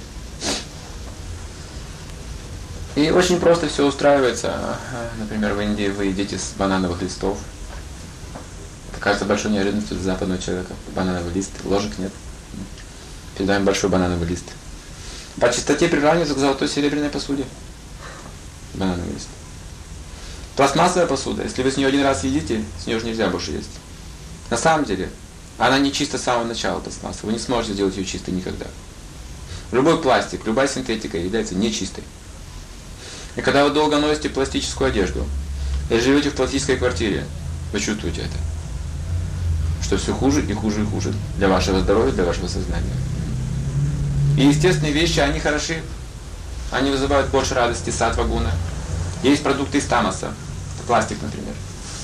И очень просто все устраивается. Например, в Индии вы едите с банановых листов. Это кажется большой неожиданностью для западного человека. Банановый лист, ложек нет. Передаем большой банановый лист. По чистоте приравнивается к золотой серебряной посуде. Банановый лист. Пластмассовая посуда, если вы с нее один раз едите, с нее уже нельзя больше есть. На самом деле, она не чиста с самого начала пластмасса. Вы не сможете сделать ее чистой никогда. Любой пластик, любая синтетика является нечистой. И когда вы долго носите пластическую одежду, и живете в пластической квартире, вы чувствуете это. Что все хуже и хуже и хуже для вашего здоровья, для вашего сознания. И естественные вещи, они хороши. Они вызывают больше радости, саттва гуна. Есть продукты из тамаса. Это пластик, например.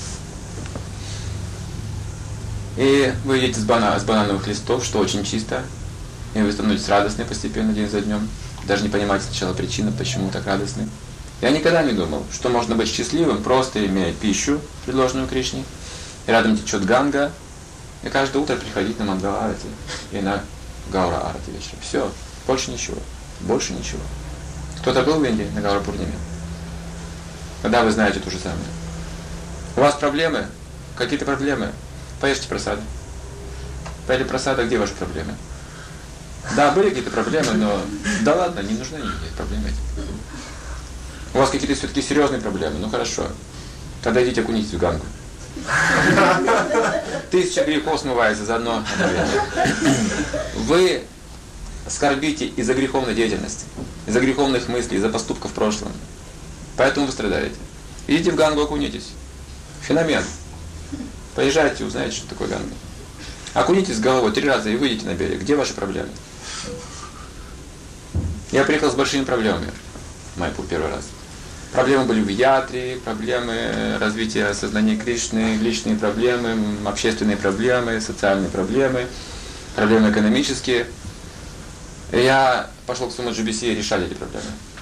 И вы едите с, бана, с банановых листов, что очень чисто. И вы становитесь радостны постепенно, день за днем. Даже не понимаете сначала причину, почему так радостны. Я никогда не думал, что можно быть счастливым, просто имея пищу, предложенную Кришне. И рядом течет Ганга. И каждое утро приходить на Мангала Арати и на Гаура Арати вечером. Все, больше ничего. Больше ничего. Кто-то был в Индии на Гаура Пурниме? Когда вы знаете то же самое. У вас проблемы? Какие-то проблемы? Поешьте прасады. Поели прасада, где ваши проблемы? Да, были какие-то проблемы, но да ладно, не нужны никакие проблемы эти. У вас какие-то все-таки серьезные проблемы, ну хорошо. Тогда идите окунитесь в Гангу. Тысяча грехов смывается за одно мгновение. Вы скорбите из-за греховной деятельности, из-за греховных мыслей, из-за поступков в прошлом. Поэтому вы страдаете. Идите в Гангу, окунитесь. Феномен. Поезжайте, узнаете, что такое Ганга. Окунитесь с головой три раза и выйдите на берег. Где ваши проблемы? Я приехал с большими проблемами в Майпур первый раз. Проблемы были в ятре, проблемы развития сознания Кришны, личные проблемы, общественные проблемы, социальные проблемы, проблемы экономические. И я пошел к своему джи би си и решали эти проблемы.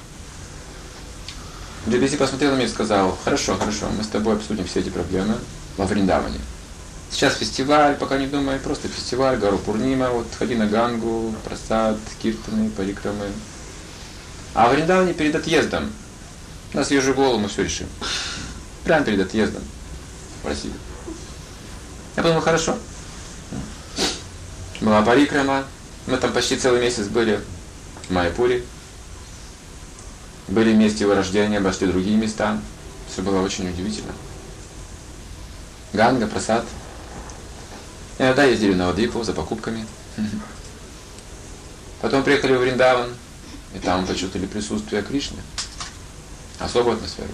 джи би си посмотрел на меня и сказал: хорошо, хорошо, мы с тобой обсудим все эти проблемы во Вриндаване. Сейчас фестиваль, пока не думай, просто фестиваль, Гару Пурнима, вот ходи на Гангу, прасад, киртаны, парикрамы. А в Вриндаване перед отъездом, на свежую голову мы все решим. Прямо перед отъездом в Россию. Я подумал, хорошо. Была парикрама, мы там почти целый месяц были в Майпуре. Были в месте его рождения, обошли другие места. Все было очень удивительно. Ганга, прасад. Иногда ездили на Навадвипу за покупками. Потом приехали в Вриндаван, и там почувствовали присутствие Кришны. Особую атмосферу.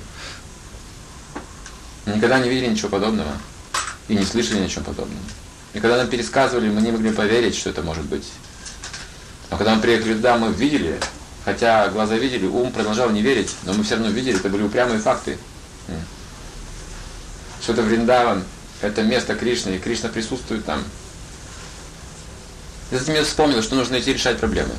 Никогда не видели ничего подобного. И не слышали ничего подобного. И когда нам пересказывали, мы не могли поверить, что это может быть. Но когда мы приехали туда, мы видели, хотя глаза видели, ум продолжал не верить, но мы все равно видели, это были упрямые факты. Что это Вриндаван, это место Кришны, и Кришна присутствует там. И затем я вспомнил, что нужно идти решать проблемы.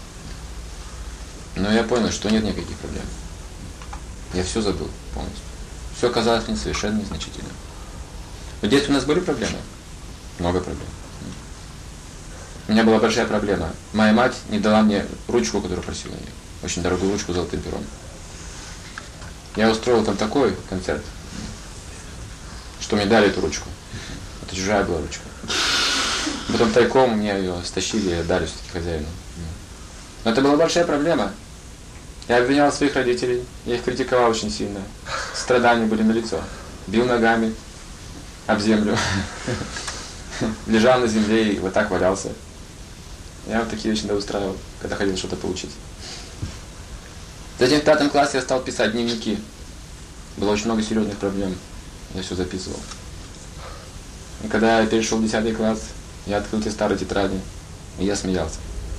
Но я понял, что нет никаких проблем. Я все забыл полностью. Все казалось мне совершенно незначительным. В детстве у нас были проблемы? Много проблем. У меня была большая проблема. Моя мать не дала мне ручку, которую просила у нее. Очень дорогую ручку с золотым пером. Я устроил там такой концерт, что мне дали эту ручку. Это чужая была ручка. Потом тайком мне ее стащили и отдали все-таки хозяину. Но это была большая проблема. Я обвинял своих родителей, я их критиковал очень сильно. Страдания были налицо. Бил ногами об землю. Лежал на земле и вот так валялся. Я вот такие вещи устраивал, когда хотел что-то получить. Затем в пятом классе я стал писать дневники. Было очень много серьезных проблем. Я все записывал. И когда я перешел в десятый класс, я открыл те старые тетради, и я смеялся.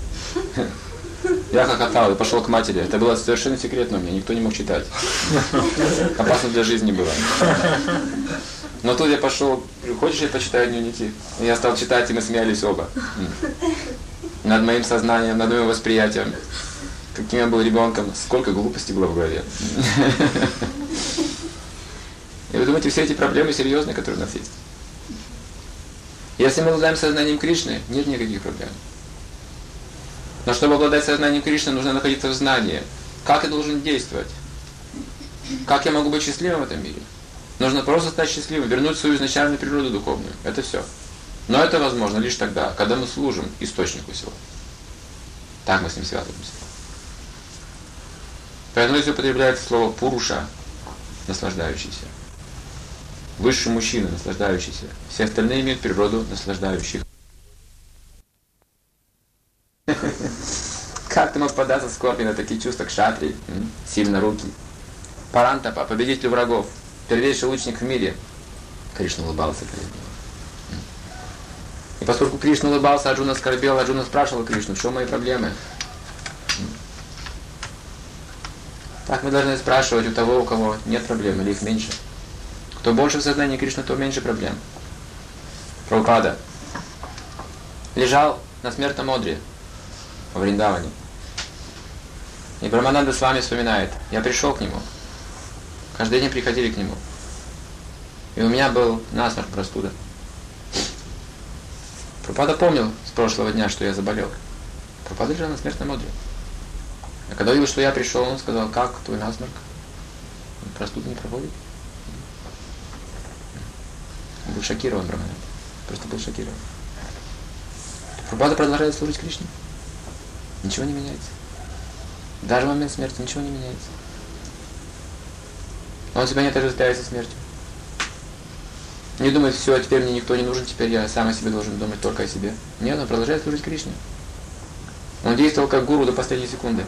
Я хохотал и пошел к матери. Это было совершенно секретно у меня, никто не мог читать. Опасно для жизни было. Но тут я пошел, хочешь, я почитаю дневники? И я стал читать, и мы смеялись оба. Над моим сознанием, над моим восприятием. Каким я был ребенком, сколько глупости было в голове. И вы думаете, все эти проблемы серьезные, которые у нас есть? Если мы обладаем сознанием Кришны, нет никаких проблем. Но чтобы обладать сознанием Кришны, нужно находиться в знании. Как я должен действовать? Как я могу быть счастливым в этом мире? Нужно просто стать счастливым, вернуть свою изначальную природу духовную. Это все. Но это возможно лишь тогда, когда мы служим источнику всего. Так мы с ним связываемся. Поэтому здесь употребляется слово «пуруша», наслаждающийся. Высший мужчина, наслаждающийся. Все остальные имеют природу наслаждающих. Как ты мог податься скорби на такие чувства кшатри, сильно руки? Парантапа, победитель врагов, первейший лучник в мире. Кришна улыбался перед ним. И поскольку Кришна улыбался, Арджуна скорбел, Арджуна спрашивал Кришну, в чем мои проблемы? Так мы должны спрашивать у того, у кого нет проблем, или их меньше. Кто больше в сознании Кришны, то меньше проблем. Прабхупада лежал на смертном одре во Вриндаване. И Брахмананда с вами вспоминает, я пришел к нему. Каждый день приходили к нему. И у меня был насморк, простуда. Прабхупада помнил с прошлого дня, что я заболел. Прабхупада лежал на смертном одре. А когда увидел, что я пришел, он сказал, как твой насморк? Простуда не проходит? Он был шокирован, Брахмананда. Просто был шокирован. Прабхупада продолжает служить Кришне. Ничего не меняется. Даже в момент смерти ничего не меняется. Он себя не отождествляет со смертью. Не думает, все, теперь мне никто не нужен, теперь я сам о себе должен думать только о себе. Нет, он продолжает служить Кришне. Он действовал как гуру до последней секунды.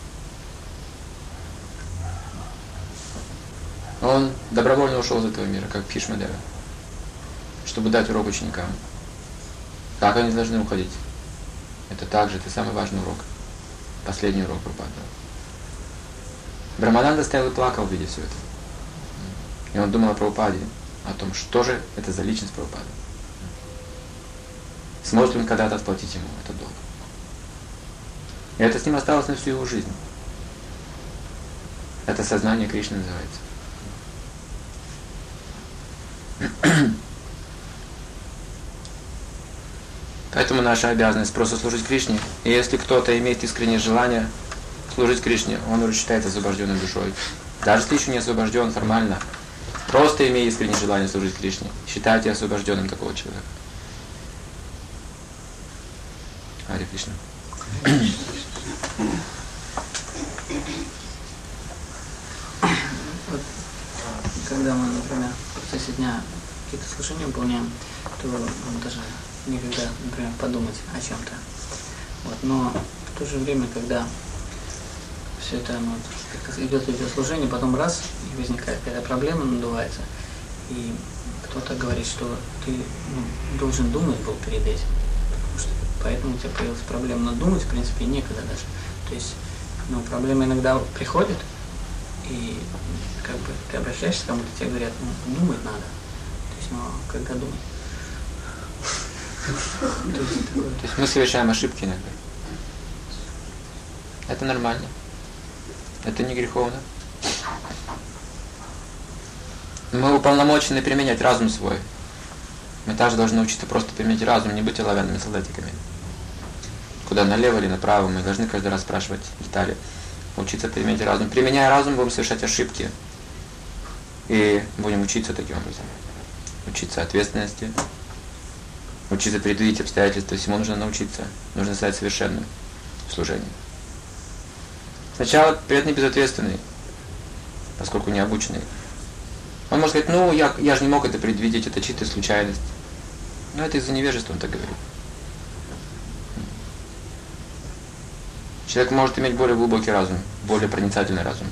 Он добровольно ушел из этого мира, как Бхишма-дева, чтобы дать урок ученикам. Как они должны уходить? Это также, это самый важный урок. Последний урок Прабхупады. Брахмананда стоял и плакал, видя все это. И он думал о Прабхупаде, о том, что же это за личность Прабхупады. Сможет ли он когда-то отплатить ему этот долг. И это с ним осталось на всю его жизнь. Это сознание Кришны называется. Поэтому наша обязанность просто служить Кришне. И если кто-то имеет искреннее желание служить Кришне, он уже считается освобожденной душой. Даже если еще не освобожден формально, просто имея искреннее желание служить Кришне, считайте освобожденным такого человека. Харе Кришна. Вот, когда мы, например, в процессе дня какие-то слушания выполняем, то ну, даже никогда, например, подумать о чем-то. Вот, но в то же время, когда все это ну, идет идет служение, потом раз, и возникает какая-то проблема, надувается, и кто-то говорит, что ты ну, должен думать был перед этим, потому что поэтому у тебя появилась проблема, но думать, в принципе, некогда даже. То есть, ну, проблема иногда приходит, и как бы ты обращаешься к кому-то, тебе говорят, ну, думать надо. То есть, ну, когда думать? То есть мы совершаем ошибки иногда. Это нормально. Это не греховно. Мы уполномочены применять разум свой. Мы также должны учиться просто применять разум, не быть оловянными солдатиками. куда налево или направо, мы должны каждый раз спрашивать детали. Учиться применять разум. Применяя разум, будем совершать ошибки. И будем учиться таким образом. Учиться ответственности. Учиться предвидеть обстоятельства. Всему нужно научиться. Нужно стать совершенным в служении. Сначала преданный безответственный, поскольку не обученный. Он может сказать, ну, я, я же не мог это предвидеть, это чистая случайность. Но это из-за невежества он так говорит. Человек может иметь более глубокий разум, более проницательный разум.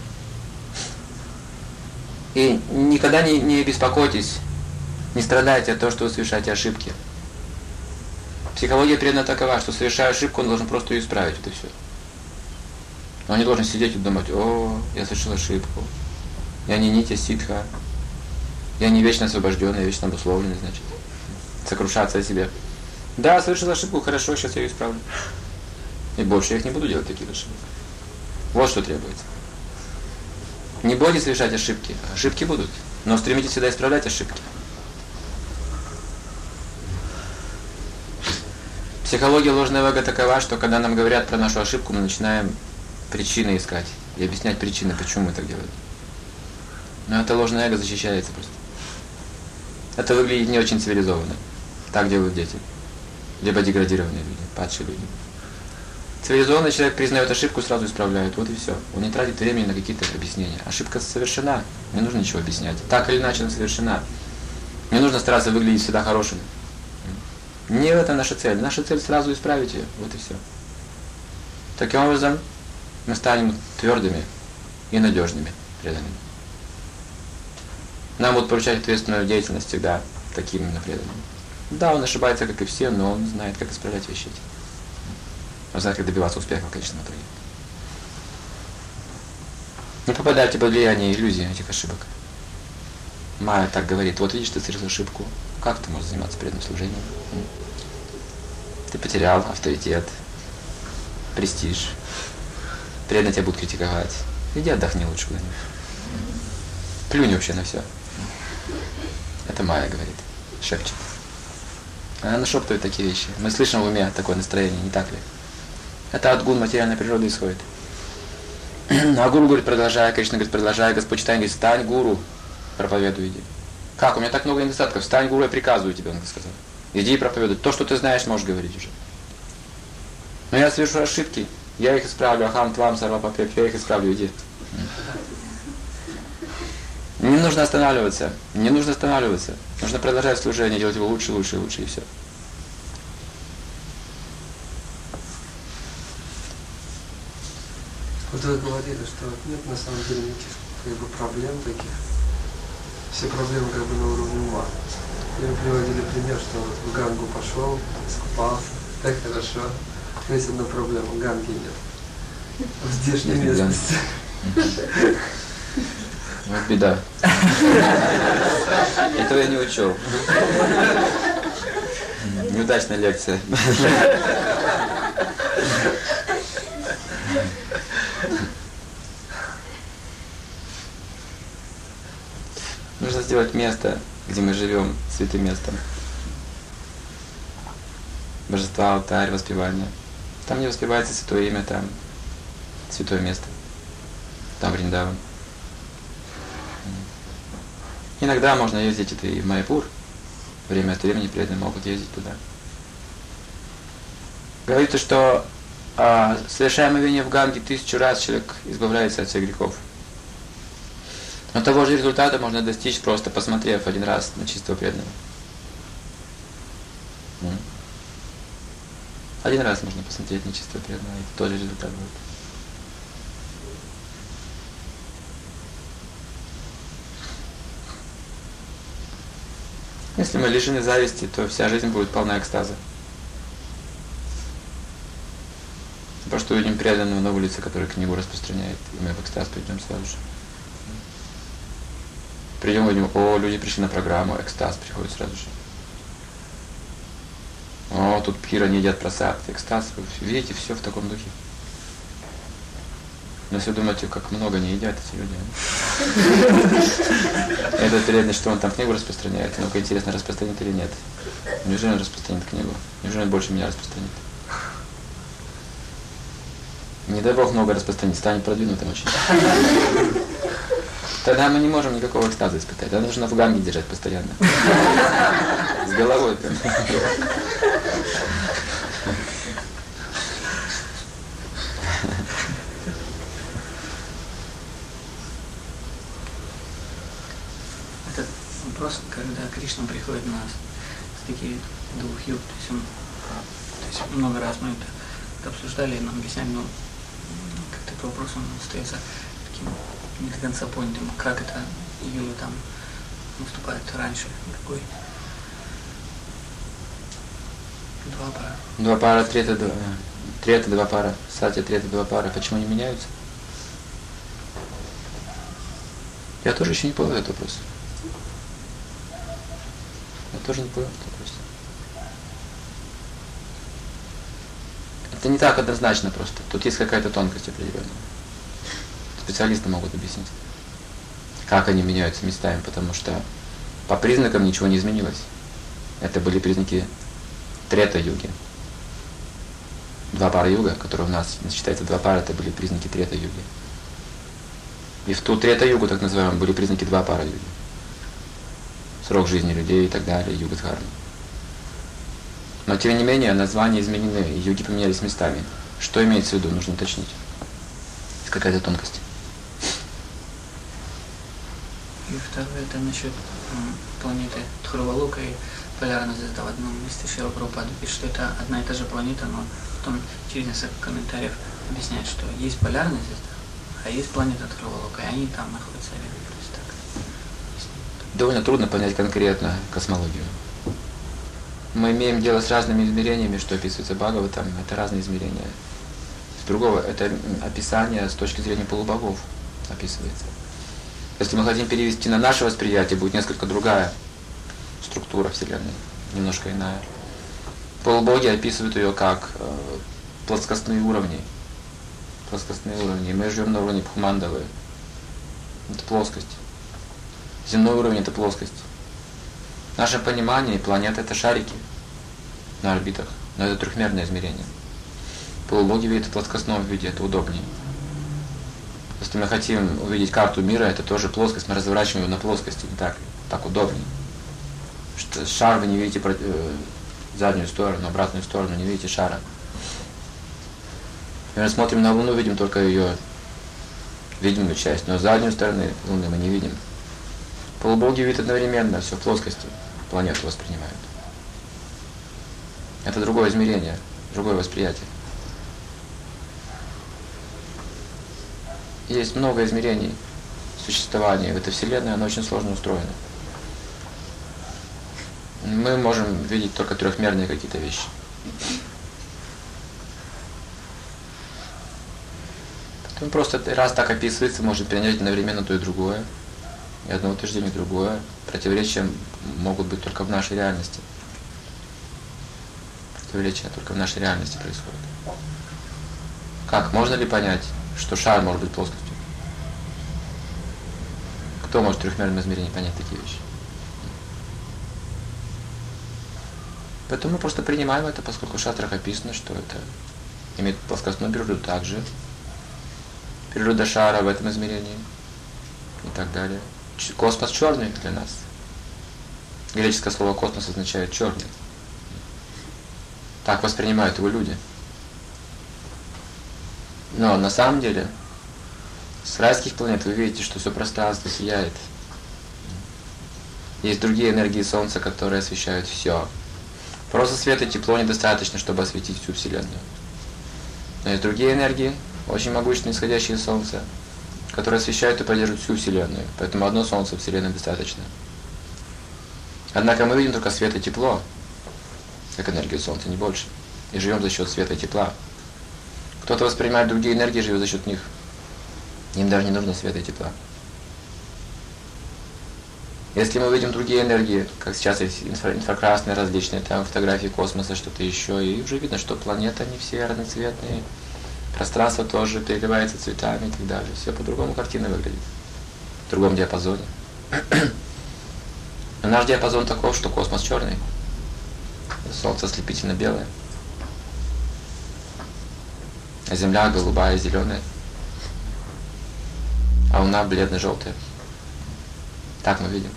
И никогда не, не беспокойтесь, не страдайте от того, что вы совершаете ошибки. Психология преданного такова, что совершая ошибку, он должен просто ее исправить, это все. Он не должен сидеть и думать, о, я совершил ошибку, я не нитья ситха, я не вечно освобожденный, я вечно обусловленный, значит. Сокрушаться о себе. Да, совершил ошибку, хорошо, сейчас я ее исправлю. И больше я их не буду делать, таких ошибок. Вот что требуется. Не бойтесь совершать ошибки. Ошибки будут, но стремитесь всегда исправлять ошибки. Психология ложного эго такова, что когда нам говорят про нашу ошибку, мы начинаем причины искать и объяснять причины, почему мы так делаем. Но это ложное эго защищается просто. Это выглядит не очень цивилизованно. Так делают дети. Либо деградированные люди, падшие люди. Цивилизованный человек признает ошибку, сразу исправляет. Вот и все. Он не тратит времени на какие-то объяснения. Ошибка совершена. Не нужно ничего объяснять. Так или иначе она совершена. Не нужно стараться выглядеть всегда хорошим. Не в этом наша цель. Наша цель сразу исправить ее. Вот и все. Таким образом, мы станем твердыми и надежными преданными. Нам будут поручать ответственную деятельность всегда таким именно преданным. Да, он ошибается, как и все, но он знает, как исправлять вещи эти. Он знает, как добиваться успеха в конечном итоге. Не попадайте под влияние иллюзий этих ошибок. Майя так говорит, вот видишь, ты совершил ошибку. Как ты можешь заниматься преданным служением? Ты потерял авторитет, престиж. Преданно тебя будут критиковать. Иди отдохни лучше куда-нибудь. Плюнь вообще на все. Это Майя говорит, шепчет. Она нашептывает такие вещи. Мы слышим в уме такое настроение, не так ли? Это от гун материальной природы исходит. А гуру говорит, продолжай, Кришна говорит, продолжай, Господь Чайтанья говорит, стань гуру, проповедуй, иди. Как, у меня так много недостатков, стань гуру, я приказываю тебе, он сказал. Иди и проповедуй. То, что ты знаешь, можешь говорить уже. Но я совершу ошибки, я их исправлю, ахам, твам, сарва, папеп, я их исправлю, иди. Не нужно останавливаться, не нужно останавливаться. Нужно продолжать служение, делать его лучше, лучше, лучше, и все. Вот вы говорили, что нет на самом деле никаких как бы, проблем таких. Все проблемы как бы на уровне ума. И вы приводили пример, что вот в Гангу пошел, искупался, так хорошо. Но есть одна проблема, Ганги нет. В здешней местности. Вот беда. Этого я не учел. Неудачная лекция. Нужно сделать место, где мы живем, святым местом. Божества, алтарь, воспевание. Там не воспевается святое имя, там святое место. Там Вриндаван. Иногда можно ездить это и в Майяпур. Время от времени преданные могут ездить туда. Говорится, что а, совершая омовение в Ганге тысячу раз человек избавляется от всех грехов. Но того же результата можно достичь, просто посмотрев один раз на чистого преданного. Один раз можно посмотреть на чистого преданного, и тот же результат будет. Если мы лишены зависти, то вся жизнь будет полна экстаза. Просто увидим преданного на улице, который книгу распространяет, и мы в экстаз придем сразу же. Придем и увидим, о, люди пришли на программу, экстаз приходит сразу же. О, тут пхира не едят просад, экстаз, вы видите, все в таком духе. Но если вы думаете, как много не едят эти люди. Этот преданный, что он там книгу распространяет, ну-ка интересно, распространит или нет. Неужели он распространит книгу? Неужели он больше меня распространит? Не дай Бог много распространить, станет продвинутым очень. Тогда мы не можем никакого экстаза испытать. Тогда нужно в ганге держать постоянно. С головой прям. Этот вопрос, когда Кришна приходит на стыке двух юг, то есть, он, то есть много раз мы это обсуждали, нам объясняли, но как такой вопрос он остается таким не до конца понятым, как это юга там наступает раньше, какой? Два пара. Два пара, трета, два, трета, два пара, сатья, трета, два пара. Почему не меняются? Я тоже еще не понял этот вопрос. Я тоже не понял этот вопрос. Это не так однозначно просто. Тут есть какая-то тонкость определенная. Специалисты могут объяснить, как они меняются местами, потому что по признакам ничего не изменилось. Это были признаки трета-юги. Два пара юга, которые у нас считается два пара, это были признаки трета-юги. И в ту трета-югу, так называемую, были признаки два пара юги. Срок жизни людей и так далее, юга-дхарма. Но тем не менее, названия изменены, и юги поменялись местами. Что имеется в виду, нужно уточнить. Есть какая-то тонкость. И второе, это насчет м, планеты Дхурвалока и полярной звезды. В одном месте Шрила Прабхупада пишет, что это одна и та же планета, но потом через несколько комментариев объясняет, что есть полярная звезда, а есть планета Дхурвалока, и они там находятся рядом. То есть так. Довольно трудно понять конкретно космологию. Мы имеем дело с разными измерениями, что описывается Бхагаватам, это разные измерения. С другого, это описание с точки зрения полубогов описывается. Если мы хотим перевести на наше восприятие, будет несколько другая структура Вселенной, немножко иная. Полубоги описывают ее как э, плоскостные уровни. Плоскостные уровни. Мы живем на уровне Бхумандалы. Это плоскость. Земной уровень — это плоскость. В нашем понимании планета — это шарики на орбитах, но это трехмерное измерение. Полубоги видят в плоскостном виде, это удобнее. Если мы хотим увидеть карту мира, это тоже плоскость, мы разворачиваем ее на плоскости, не так, так удобнее. Что шар вы не видите э, заднюю сторону, обратную сторону, не видите шара. Мы смотрим на Луну, видим только ее видимую часть, но заднюю сторону Луны мы не видим. Полубоги видят одновременно все в плоскости, планету воспринимают. Это другое измерение, другое восприятие. Есть много измерений существования в этой Вселенной, она очень сложно устроена. Мы можем видеть только трехмерные какие-то вещи. Поэтому просто раз так описывается, может принять одновременно то и другое. И одно утверждение, и другое. Противоречия могут быть только в нашей реальности. Противоречия только в нашей реальности происходят. Как? Можно ли понять, что шар может быть плоскостью? Кто может в трехмерном измерении понять такие вещи? Поэтому мы просто принимаем это, поскольку в шастрах описано, что это имеет плоскостную природу также. Природа шара в этом измерении и так далее. Космос черный для нас. Греческое слово космос означает черный. Так воспринимают его люди. Но на самом деле с райских планет вы видите, что все пространство сияет. Есть другие энергии Солнца, которые освещают все. Просто свет и тепло недостаточно, чтобы осветить всю Вселенную. Но есть другие энергии, очень могущественные, исходящие из Солнца, которые освещают и поддерживают всю Вселенную. Поэтому одно Солнце в Вселенной достаточно. Однако мы видим только свет и тепло, как энергию Солнца, не больше. И живем за счет света и тепла. Кто-то воспринимает другие энергии, живет за счет них. Им даже не нужно света и тепла. Если мы видим другие энергии, как сейчас есть инфра- инфракрасные различные, там фотографии космоса, что-то еще, и уже видно, что планеты не все разноцветные, пространство тоже переливается цветами и так далее. Все по-другому картина выглядит. В другом диапазоне. Но наш диапазон таков, что космос черный. Солнце ослепительно белое. А Земля голубая, зеленая. А Луна бледно-желтая. Так мы видим.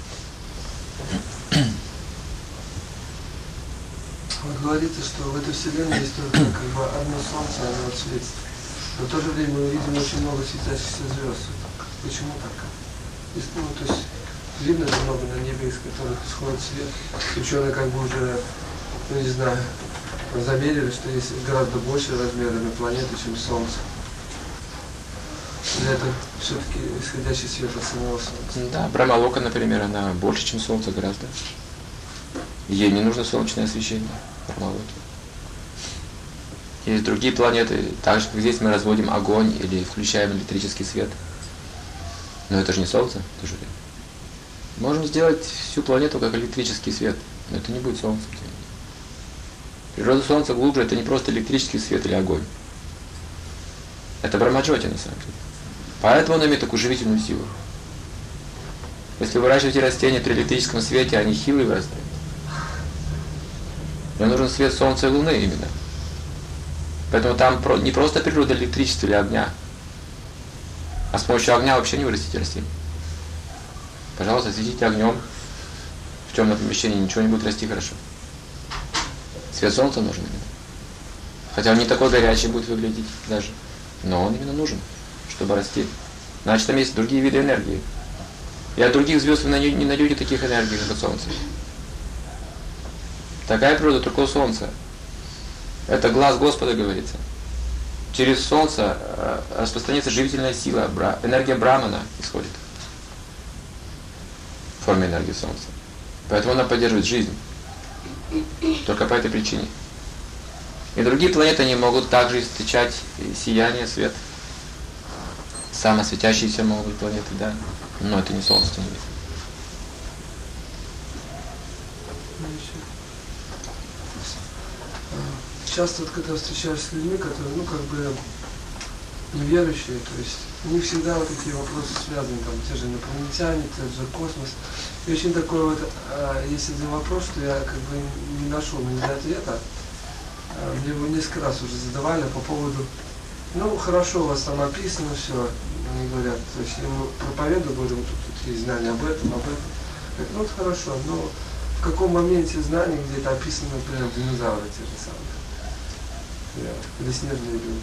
Вот говорится, что в этой вселенной есть только как бы одно солнце, оно вот светит. Но в то же время мы видим очень много светящихся звезд. Почему так? Есть, ну, то есть видно же много на небе, из которых исходит свет. Ученые как бы уже, ну не знаю, замерили, что есть гораздо больше размерами планеты, чем Солнце. Но это все-таки исходящий свет от самого Солнца. Да, Брахмалока, например, она больше, чем Солнце гораздо. Ей не нужно солнечное освещение. Брахмалоке. Есть другие планеты, так же, как здесь мы разводим огонь или включаем электрический свет. Но это же не Солнце, в то же время. Можем сделать всю планету как электрический свет, но это не будет Солнцем. Природа Солнца глубже, это не просто электрический свет или огонь. Это Брахмаджоти на самом деле. Поэтому он имеет такую живительную силу. Если вы выращиваете растения при электрическом свете, они хилые вырастают. Нам нужен свет Солнца и Луны именно. Поэтому там не просто природа электричества или огня, а с помощью огня вообще не вырастите растение. Пожалуйста, светите огнем в темном помещении, ничего не будет расти хорошо. Свет Солнца нужен именно. Хотя он не такой горячий будет выглядеть даже, но он именно нужен, чтобы расти. Значит, там есть другие виды энергии. И от других звезд вы не найдете таких энергий, как от Солнца. Такая природа только у Солнца. Это глаз Господа, говорится. Через Солнце распространяется живительная сила, энергия Брамана исходит в форме энергии Солнца. Поэтому она поддерживает жизнь. Только по этой причине. И другие планеты не могут также источать сияние, свет. Самосветящиеся могут быть планеты, да. Но это не Солнце, не видно. Часто вот когда встречаюсь с людьми, которые, ну, как бы неверующие, то есть у них всегда вот такие вопросы связаны, там, те же инопланетяне, тот же космос. И очень такой вот, а, есть один вопрос, что я как бы не нашел на него ответа. А, мне его несколько раз уже задавали по поводу, ну, хорошо, у вас там описано все, они говорят, то есть я ему проповедую, говорю, вот тут, тут есть знания об этом, об этом. Говорят, ну, вот хорошо, но в каком моменте знаний, где это описано, например, динозавры те же самые? Или снежные люди.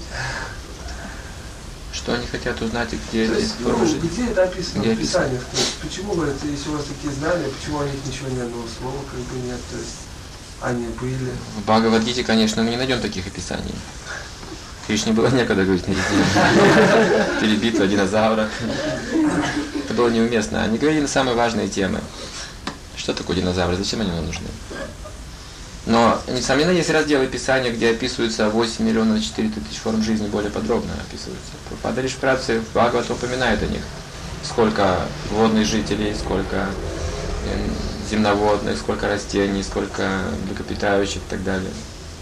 Что они хотят узнать, где то это есть, ну, где это описано где в Писаниях? То есть, почему, говорят, если у вас такие знания, почему о них ничего ни одного слова как бы нет? То есть они были. В Бхагавад-гите, конечно, мы не найдем таких описаний. Кришне было некогда говорить на языке. Или битва динозавра. Это было неуместно. Они говорили на самые важные темы. Что такое динозавры? Зачем они нам нужны? Но, несомненно, есть разделы Писания, где описываются восемь миллионов четыреста тысяч форм жизни, более подробно описываются. Прабхупада лишь вкратце в Бхагават упоминает о них. Сколько водных жителей, сколько земноводных, сколько растений, сколько млекопитающих и так далее.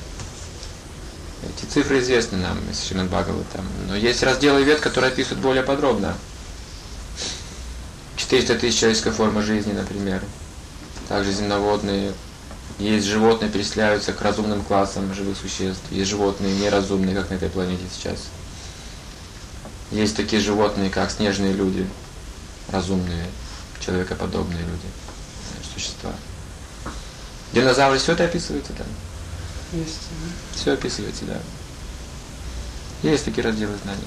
Эти цифры известны нам из Шримад Бхагаватам. Но есть разделы Вед, которые описывают более подробно. четыреста тысяч человеческой формы жизни, например. Также земноводные. Есть животные, переселяются к разумным классам живых существ. Есть животные неразумные, как на этой планете сейчас. Есть такие животные, как снежные люди. Разумные, человекоподобные люди. Существа. Динозавры, все это описывается там? Есть. Все описывается, да. Есть такие разделы знаний.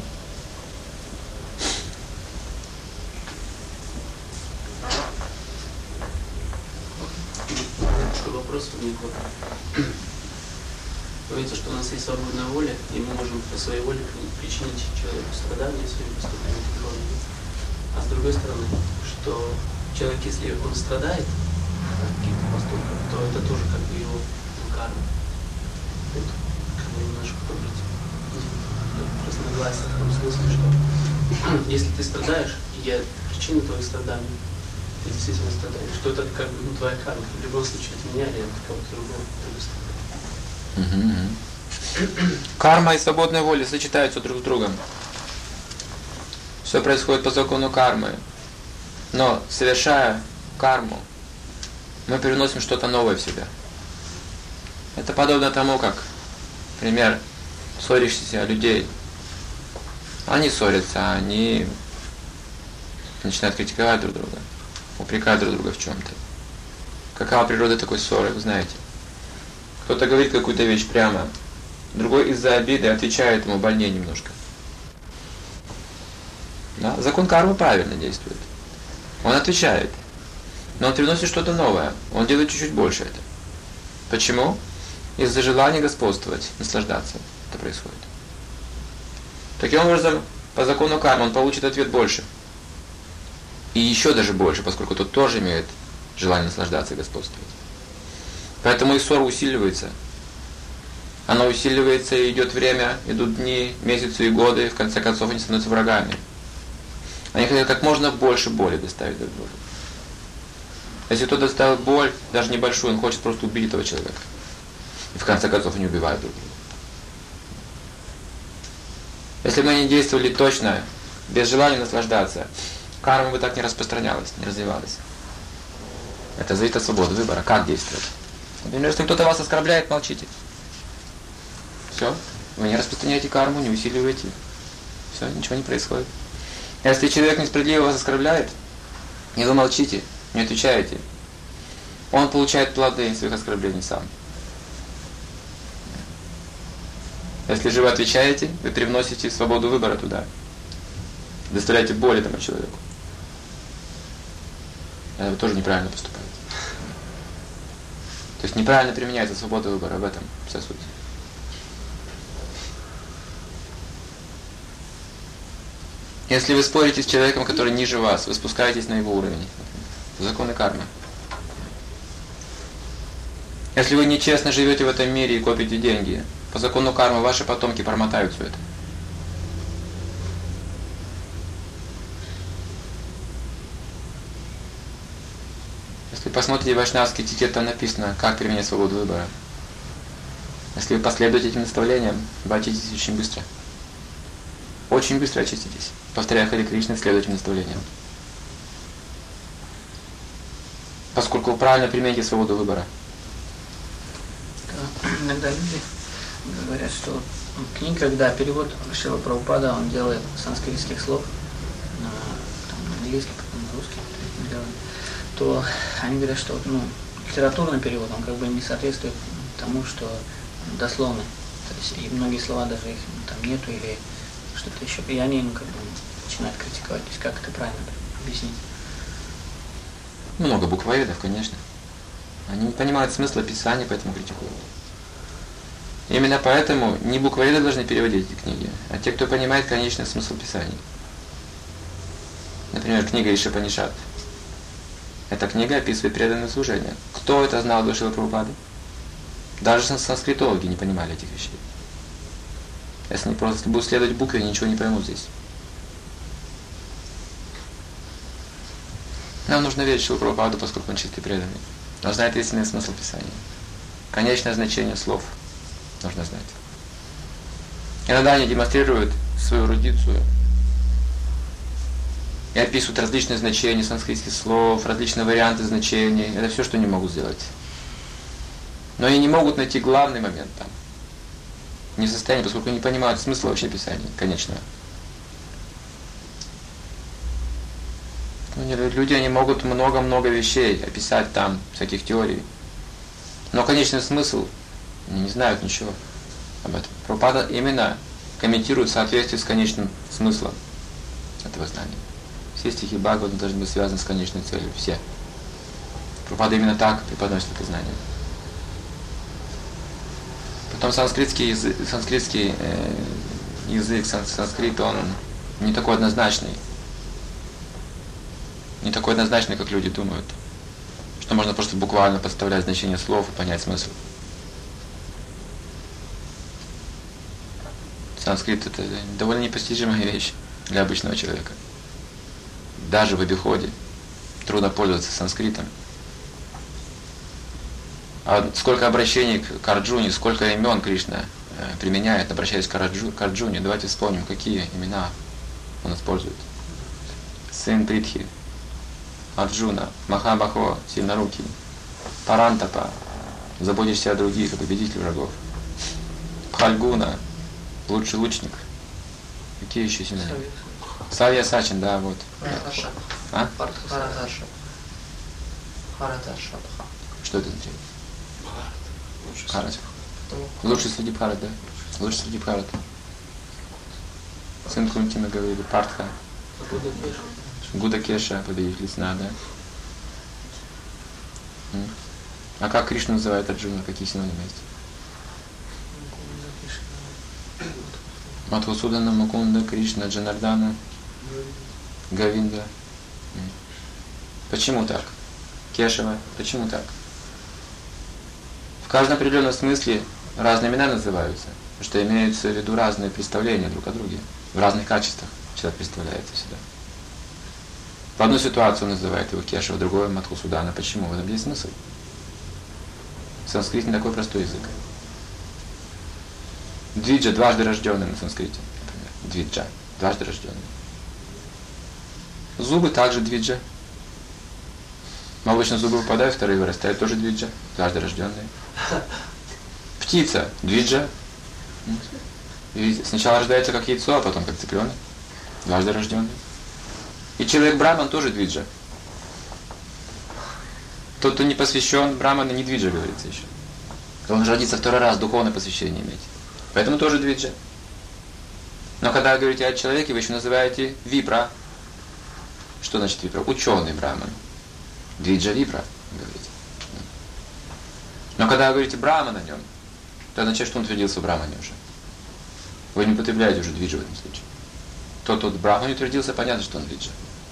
Вопрос у них вот. Говорится, что у нас есть свободная воля, и мы можем по своей воле причинить человеку страдания своим поступлением. А с другой стороны, что человек, если он страдает от каких-то поступков, то это тоже как бы его карма. Вот, как бы немножко побыть разногласия в том смысле, что если ты страдаешь, и я причина твоих страданий, ты действительно страдаешь, что это как бы ну, твоя карма. В любом случае от меня или от кого-то другого угу. Карма и свободная воля сочетаются друг с другом. Все происходит по закону кармы. Но совершая карму, мы переносим что-то новое в себя. Это подобно тому, как, например, ссорящихся людей. Они ссорятся, они начинают критиковать друг друга, упрекать друг друга в чем-то. Какова природа такой ссоры, вы знаете? Кто-то говорит какую-то вещь прямо, другой из-за обиды отвечает ему больнее немножко. Да? Закон кармы правильно действует. Он отвечает, но он приносит что-то новое, он делает чуть-чуть больше это. Почему? Из-за желания господствовать, наслаждаться это происходит. Таким образом, по закону кармы он получит ответ больше. И еще даже больше, поскольку тот тоже имеет желание наслаждаться и господствовать. Поэтому и ссора усиливается. Она усиливается, и идет время, идут дни, месяцы и годы, и в конце концов они становятся врагами. Они хотят как можно больше боли доставить друг другу. Если кто доставил боль, даже небольшую, он хочет просто убить этого человека. И в конце концов они убивают друг друга. Если бы они действовали точно, без желания наслаждаться, карма бы так не распространялась, не развивалась. Это зависит от свободы выбора, как действовать. Например, если кто-то вас оскорбляет, молчите. Все, вы не распространяете карму, не усиливаете. Все, ничего не происходит. Если человек несправедливо вас оскорбляет, и вы молчите, не отвечаете, он получает плоды своих оскорблений сам. Если же вы отвечаете, вы привносите свободу выбора туда. Доставляете боль этому человеку. Это вы тоже неправильно поступаете. То есть неправильно применяется свобода выбора, в этом вся суть. Если вы спорите с человеком, который ниже вас, вы спускаетесь на его уровень. Законы кармы. Если вы нечестно живете в этом мире и копите деньги, по закону кармы ваши потомки промотают все это. Если вы посмотрите вайшнавский этикет, там написано, как применять свободу выбора. Если вы последуете этим наставлениям, вы очиститесь очень быстро. Очень быстро очиститесь. Повторяя Харе Кришна, следуйте наставлениям. Поскольку вы правильно примените свободу выбора. Да, иногда люди говорят, что книга, когда перевод Шрила Прабхупада, он делает санскритских слов на, там, на английский, потом на русский, то они говорят, что ну, литературный перевод, он как бы не соответствует тому, что дословно. То есть и многие слова даже их там нету или что-то еще. И они ну, как бы начинают критиковать. То есть как это правильно объяснить? Много буквоедов, конечно. Они не понимают смысла писания, поэтому критикуют. Именно поэтому не буквоеды должны переводить эти книги, а те, кто понимает конечный смысл писания. Например, книга Ишапанишат. Эта книга описывает преданное служение. Кто это знал до Шрилы Прабхупады? Даже санскритологи не понимали этих вещей. Если они просто будут следовать букве, они ничего не поймут здесь. Нам нужно верить в Шрилу Прабхупаду, поскольку он чистый преданный. Он знает истинный смысл писания. Конечное значение слов нужно знать. Иногда они демонстрируют свою эрудицию и описывают различные значения санскритских слов, различные варианты значений. Это все, что они могут сделать. Но они не могут найти главный момент там. Не в состоянии, поскольку не понимают смысла вообще писания конечного. Люди, они могут много-много вещей описать там, всяких теорий. Но конечный смысл, они не знают ничего об этом. Прабхупада именно комментирует в соответствии с конечным смыслом этого знания. Все стихи Бхагавата должны быть связаны с конечной целью. Все. Прабхупада именно так преподносит это знание. Потом санскритский язык, санскритский, э, язык санскрит, он не такой однозначный. Не такой однозначный, как люди думают. Что можно просто буквально подставлять значение слов и понять смысл. Санскрит — это довольно непостижимая вещь для обычного человека. Даже в обиходе трудно пользоваться санскритом. А сколько обращений к Арджуне, сколько имен Кришна применяет, обращаясь к Арджуне. Давайте вспомним, какие имена он использует. Сын Притхи, Арджуна, Махабахо, сильнорукий, Парантапа, заботишься о других, победитель врагов, Пхальгуна, лучший лучник. Какие еще синонимы? Савья Сачин, да, вот. А? Харадаша. Харадаша. Что это означает? Бхарат. Лучший среди Бхарат, да? Лучший среди Бхарат. Сын Кунтина говорили, Партха. Гудакеша, победитель сна, да? А как Кришна называет Арджуна? Какие синонимы есть? Мадхусудана, Мукунда, Кришна, Джанардана, Говинда. Почему так? Кешава. Почему так? В каждом определенном смысле разные имена называются, потому что имеются в виду разные представления друг о друге. В разных качествах человек представляется сюда. В одну ситуацию он называет его Кешава, в другую Мадхусудана. Почему? В этом есть смысл. Санскрит не такой простой язык. Двиджа, дважды рожденный на санскрите, например. Двиджа, дважды рожденный. Зубы также двиджа. Молочные зубы выпадают, вторые вырастают, тоже двиджа, дважды рожденные. Птица, двиджа. И сначала рождается как яйцо, а потом как цыпленок, дважды рожденный. И человек Брахман тоже двиджа. Тот, кто не посвящен, Брахмана не двиджа, говорится еще. Он родится второй раз, духовное посвящение иметь. Поэтому тоже двиджа. Но когда вы говорите о человеке, вы еще называете випра. Что значит випра? Ученый Брахман. Двиджа випра, говорите. Но когда вы говорите Брахман о нем, то означает, что он утвердился в Брахмане уже. Вы не употребляете уже двиджа в этом случае. Тот, тот Брахман не утвердился, понятно, что он двиджа.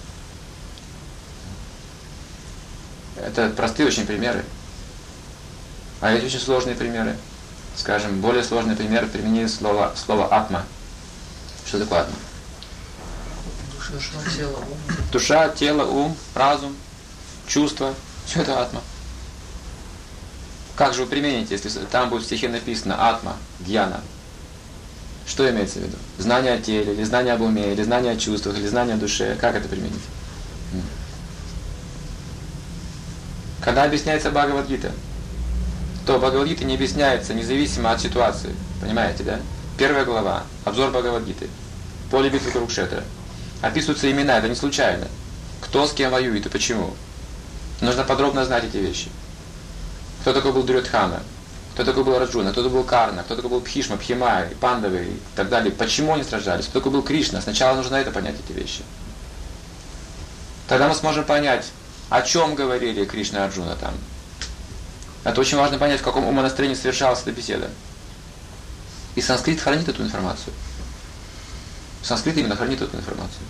Это простые очень примеры. А есть очень сложные примеры. Скажем, более сложный пример применили слово, слово атма. Что такое атма? Душа, тело, ум. Душа, тело, ум, разум, чувства. Все это атма. Как же вы примените, если там будет в стихе написано атма, гьяна? Что имеется в виду? Знание о теле, или знание об уме, или знание о чувствах, или знание о душе. Как это применить? Когда объясняется Бхагавад-гита, то Бхагавад-гита не объясняется независимо от ситуации. Понимаете, да? Первая глава, обзор Бхагавад-гиты, поле битвы Курукшетра. Описываются имена, это не случайно. Кто с кем воюет и почему. Нужно подробно знать эти вещи. Кто такой был Дурьодхана, кто такой был Раджуна, кто такой был Карна, кто такой был Бхишма, Бхима, Пандавы и так далее. Почему они сражались, кто такой был Кришна. Сначала нужно это понять, эти вещи. Тогда мы сможем понять, о чем говорили Кришна и Арджуна там. Это очень важно понять, в каком умонастроении совершалась эта беседа. И санскрит хранит эту информацию. Санскрит именно хранит эту информацию.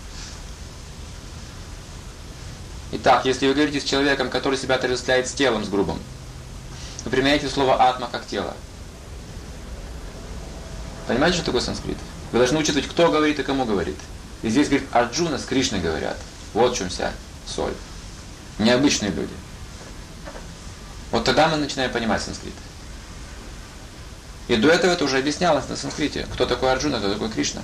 Итак, если вы говорите с человеком, который себя отождествляет с телом, с грубым, вы применяете слово атма как тело. Понимаете, что такое санскрит? Вы должны учитывать, кто говорит и кому говорит. И здесь говорит Арджуна с Кришной говорят. Вот в чем вся соль. Необычные люди. Вот тогда мы начинаем понимать санскрит. И до этого это уже объяснялось на санскрите. Кто такой Арджуна, кто такой Кришна.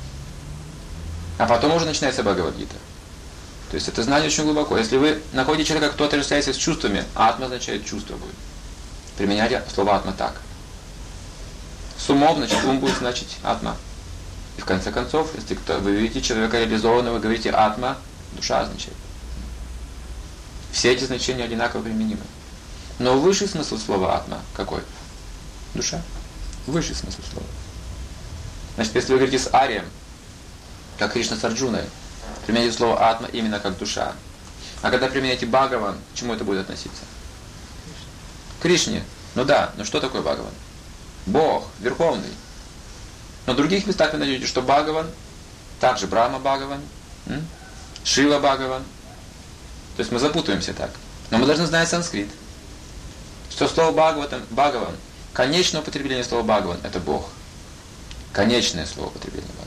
А потом уже начинается Бхагавад-гита. То есть это знание очень глубоко. Если вы находите человека, кто отождествляется с чувствами, атма означает чувство будет. Применяйте слово атма так. С умом, значит, ум будет значить атма. И в конце концов, если кто, вы видите человека реализованного, вы говорите атма, душа означает. Все эти значения одинаково применимы. Но высший смысл слова атма какой? Душа. Высший смысл слова. Значит, если вы говорите с Арием, как Кришна с Арджуной, применяйте слово атма именно как душа. А когда применяете Бхагаван, к чему это будет относиться? К Кришне. Ну да, но что такое Бхагаван? Бог, Верховный. Но в других местах вы найдете, что Бхагаван, также Брахма Бхагаван, м? Шила Бхагаван. То есть мы запутаемся так. Но мы должны знать санскрит. Что слово Бхагаватам, Бхагаван, конечное употребление слова Бхагаван – это Бог. Конечное слово употребления Бхагаван.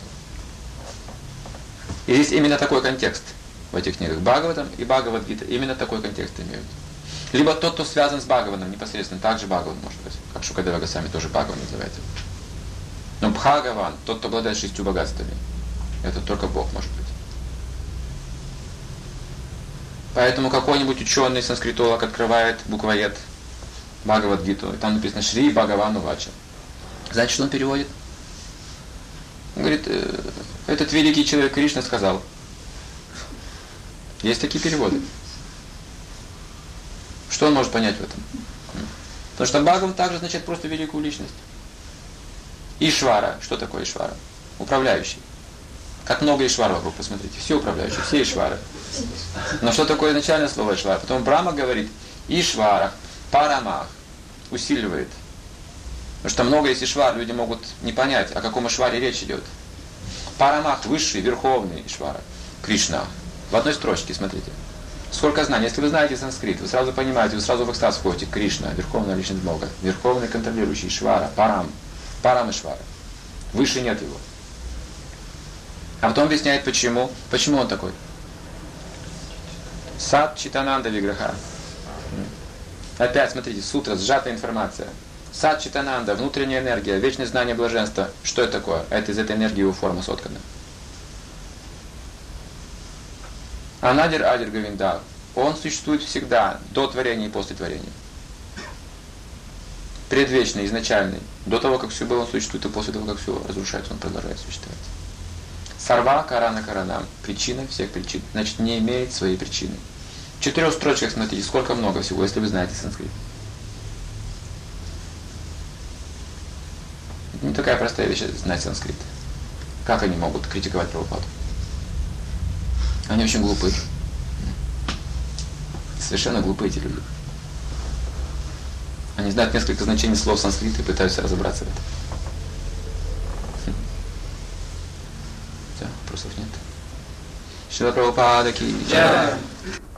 И здесь именно такой контекст в этих книгах. Бхагаватам и Бхагавад-гита именно такой контекст имеют. Либо тот, кто связан с Бхагаваном непосредственно, также Бхагаван может быть. Как Шукадева Госвами тоже Бхагаван называется. Но Бхагаван, тот, кто обладает шестью богатствами, это только Бог может быть. Поэтому какой-нибудь ученый санскритолог открывает буквоед Бхагавад-гиту, и там написано Шри Бхагавану Вача. Знаете, что он переводит? говорит, этот великий человек Кришна сказал. Есть такие переводы. Что он может понять в этом? Потому что Бхагаван также означает просто великую личность. Ишвара. Что такое Ишвара? Управляющий. Как много Ишвар вокруг, посмотрите. Все управляющие, все Ишвары. Но что такое изначальное слово Ишвара? Потом Брахма говорит Ишвара, Парамах. Усиливает. Потому что много есть Ишвар, люди могут не понять, о каком Ишваре речь идет. Парамах, высший, верховный Ишвара. Кришна. В одной строчке, смотрите. Сколько знаний. Если вы знаете санскрит, вы сразу понимаете, вы сразу в экстаз входите. Кришна, верховная личность Бога. Верховный контролирующий Ишвара, Парам. Парам Ишвара. Выше нет его. А потом объясняет, почему. Почему он такой. Сат Читананда Виграха. Опять, смотрите, сутра, сжатая информация. Сат Читананда, внутренняя энергия, вечное знание блаженства. Что это такое? Это из этой энергии его форма соткана. Анадир Адир Говинда. Он существует всегда, до творения и после творения. Предвечный, изначальный. До того, как все было, он существует, и после того, как все разрушается, он продолжает существовать. Сарва Карана Каранам. Причина всех причин. Значит, не имеет своей причины. В четырех строчках, смотрите, сколько много всего, если вы знаете санскрит. Это не такая простая вещь знать санскрит. Как они могут критиковать Прабхупаду? Они очень глупые. Совершенно глупые эти люди. Они знают несколько значений слов санскрита и пытаются разобраться в этом. Все, вопросов нет. Шрила Прабхупада ки джай.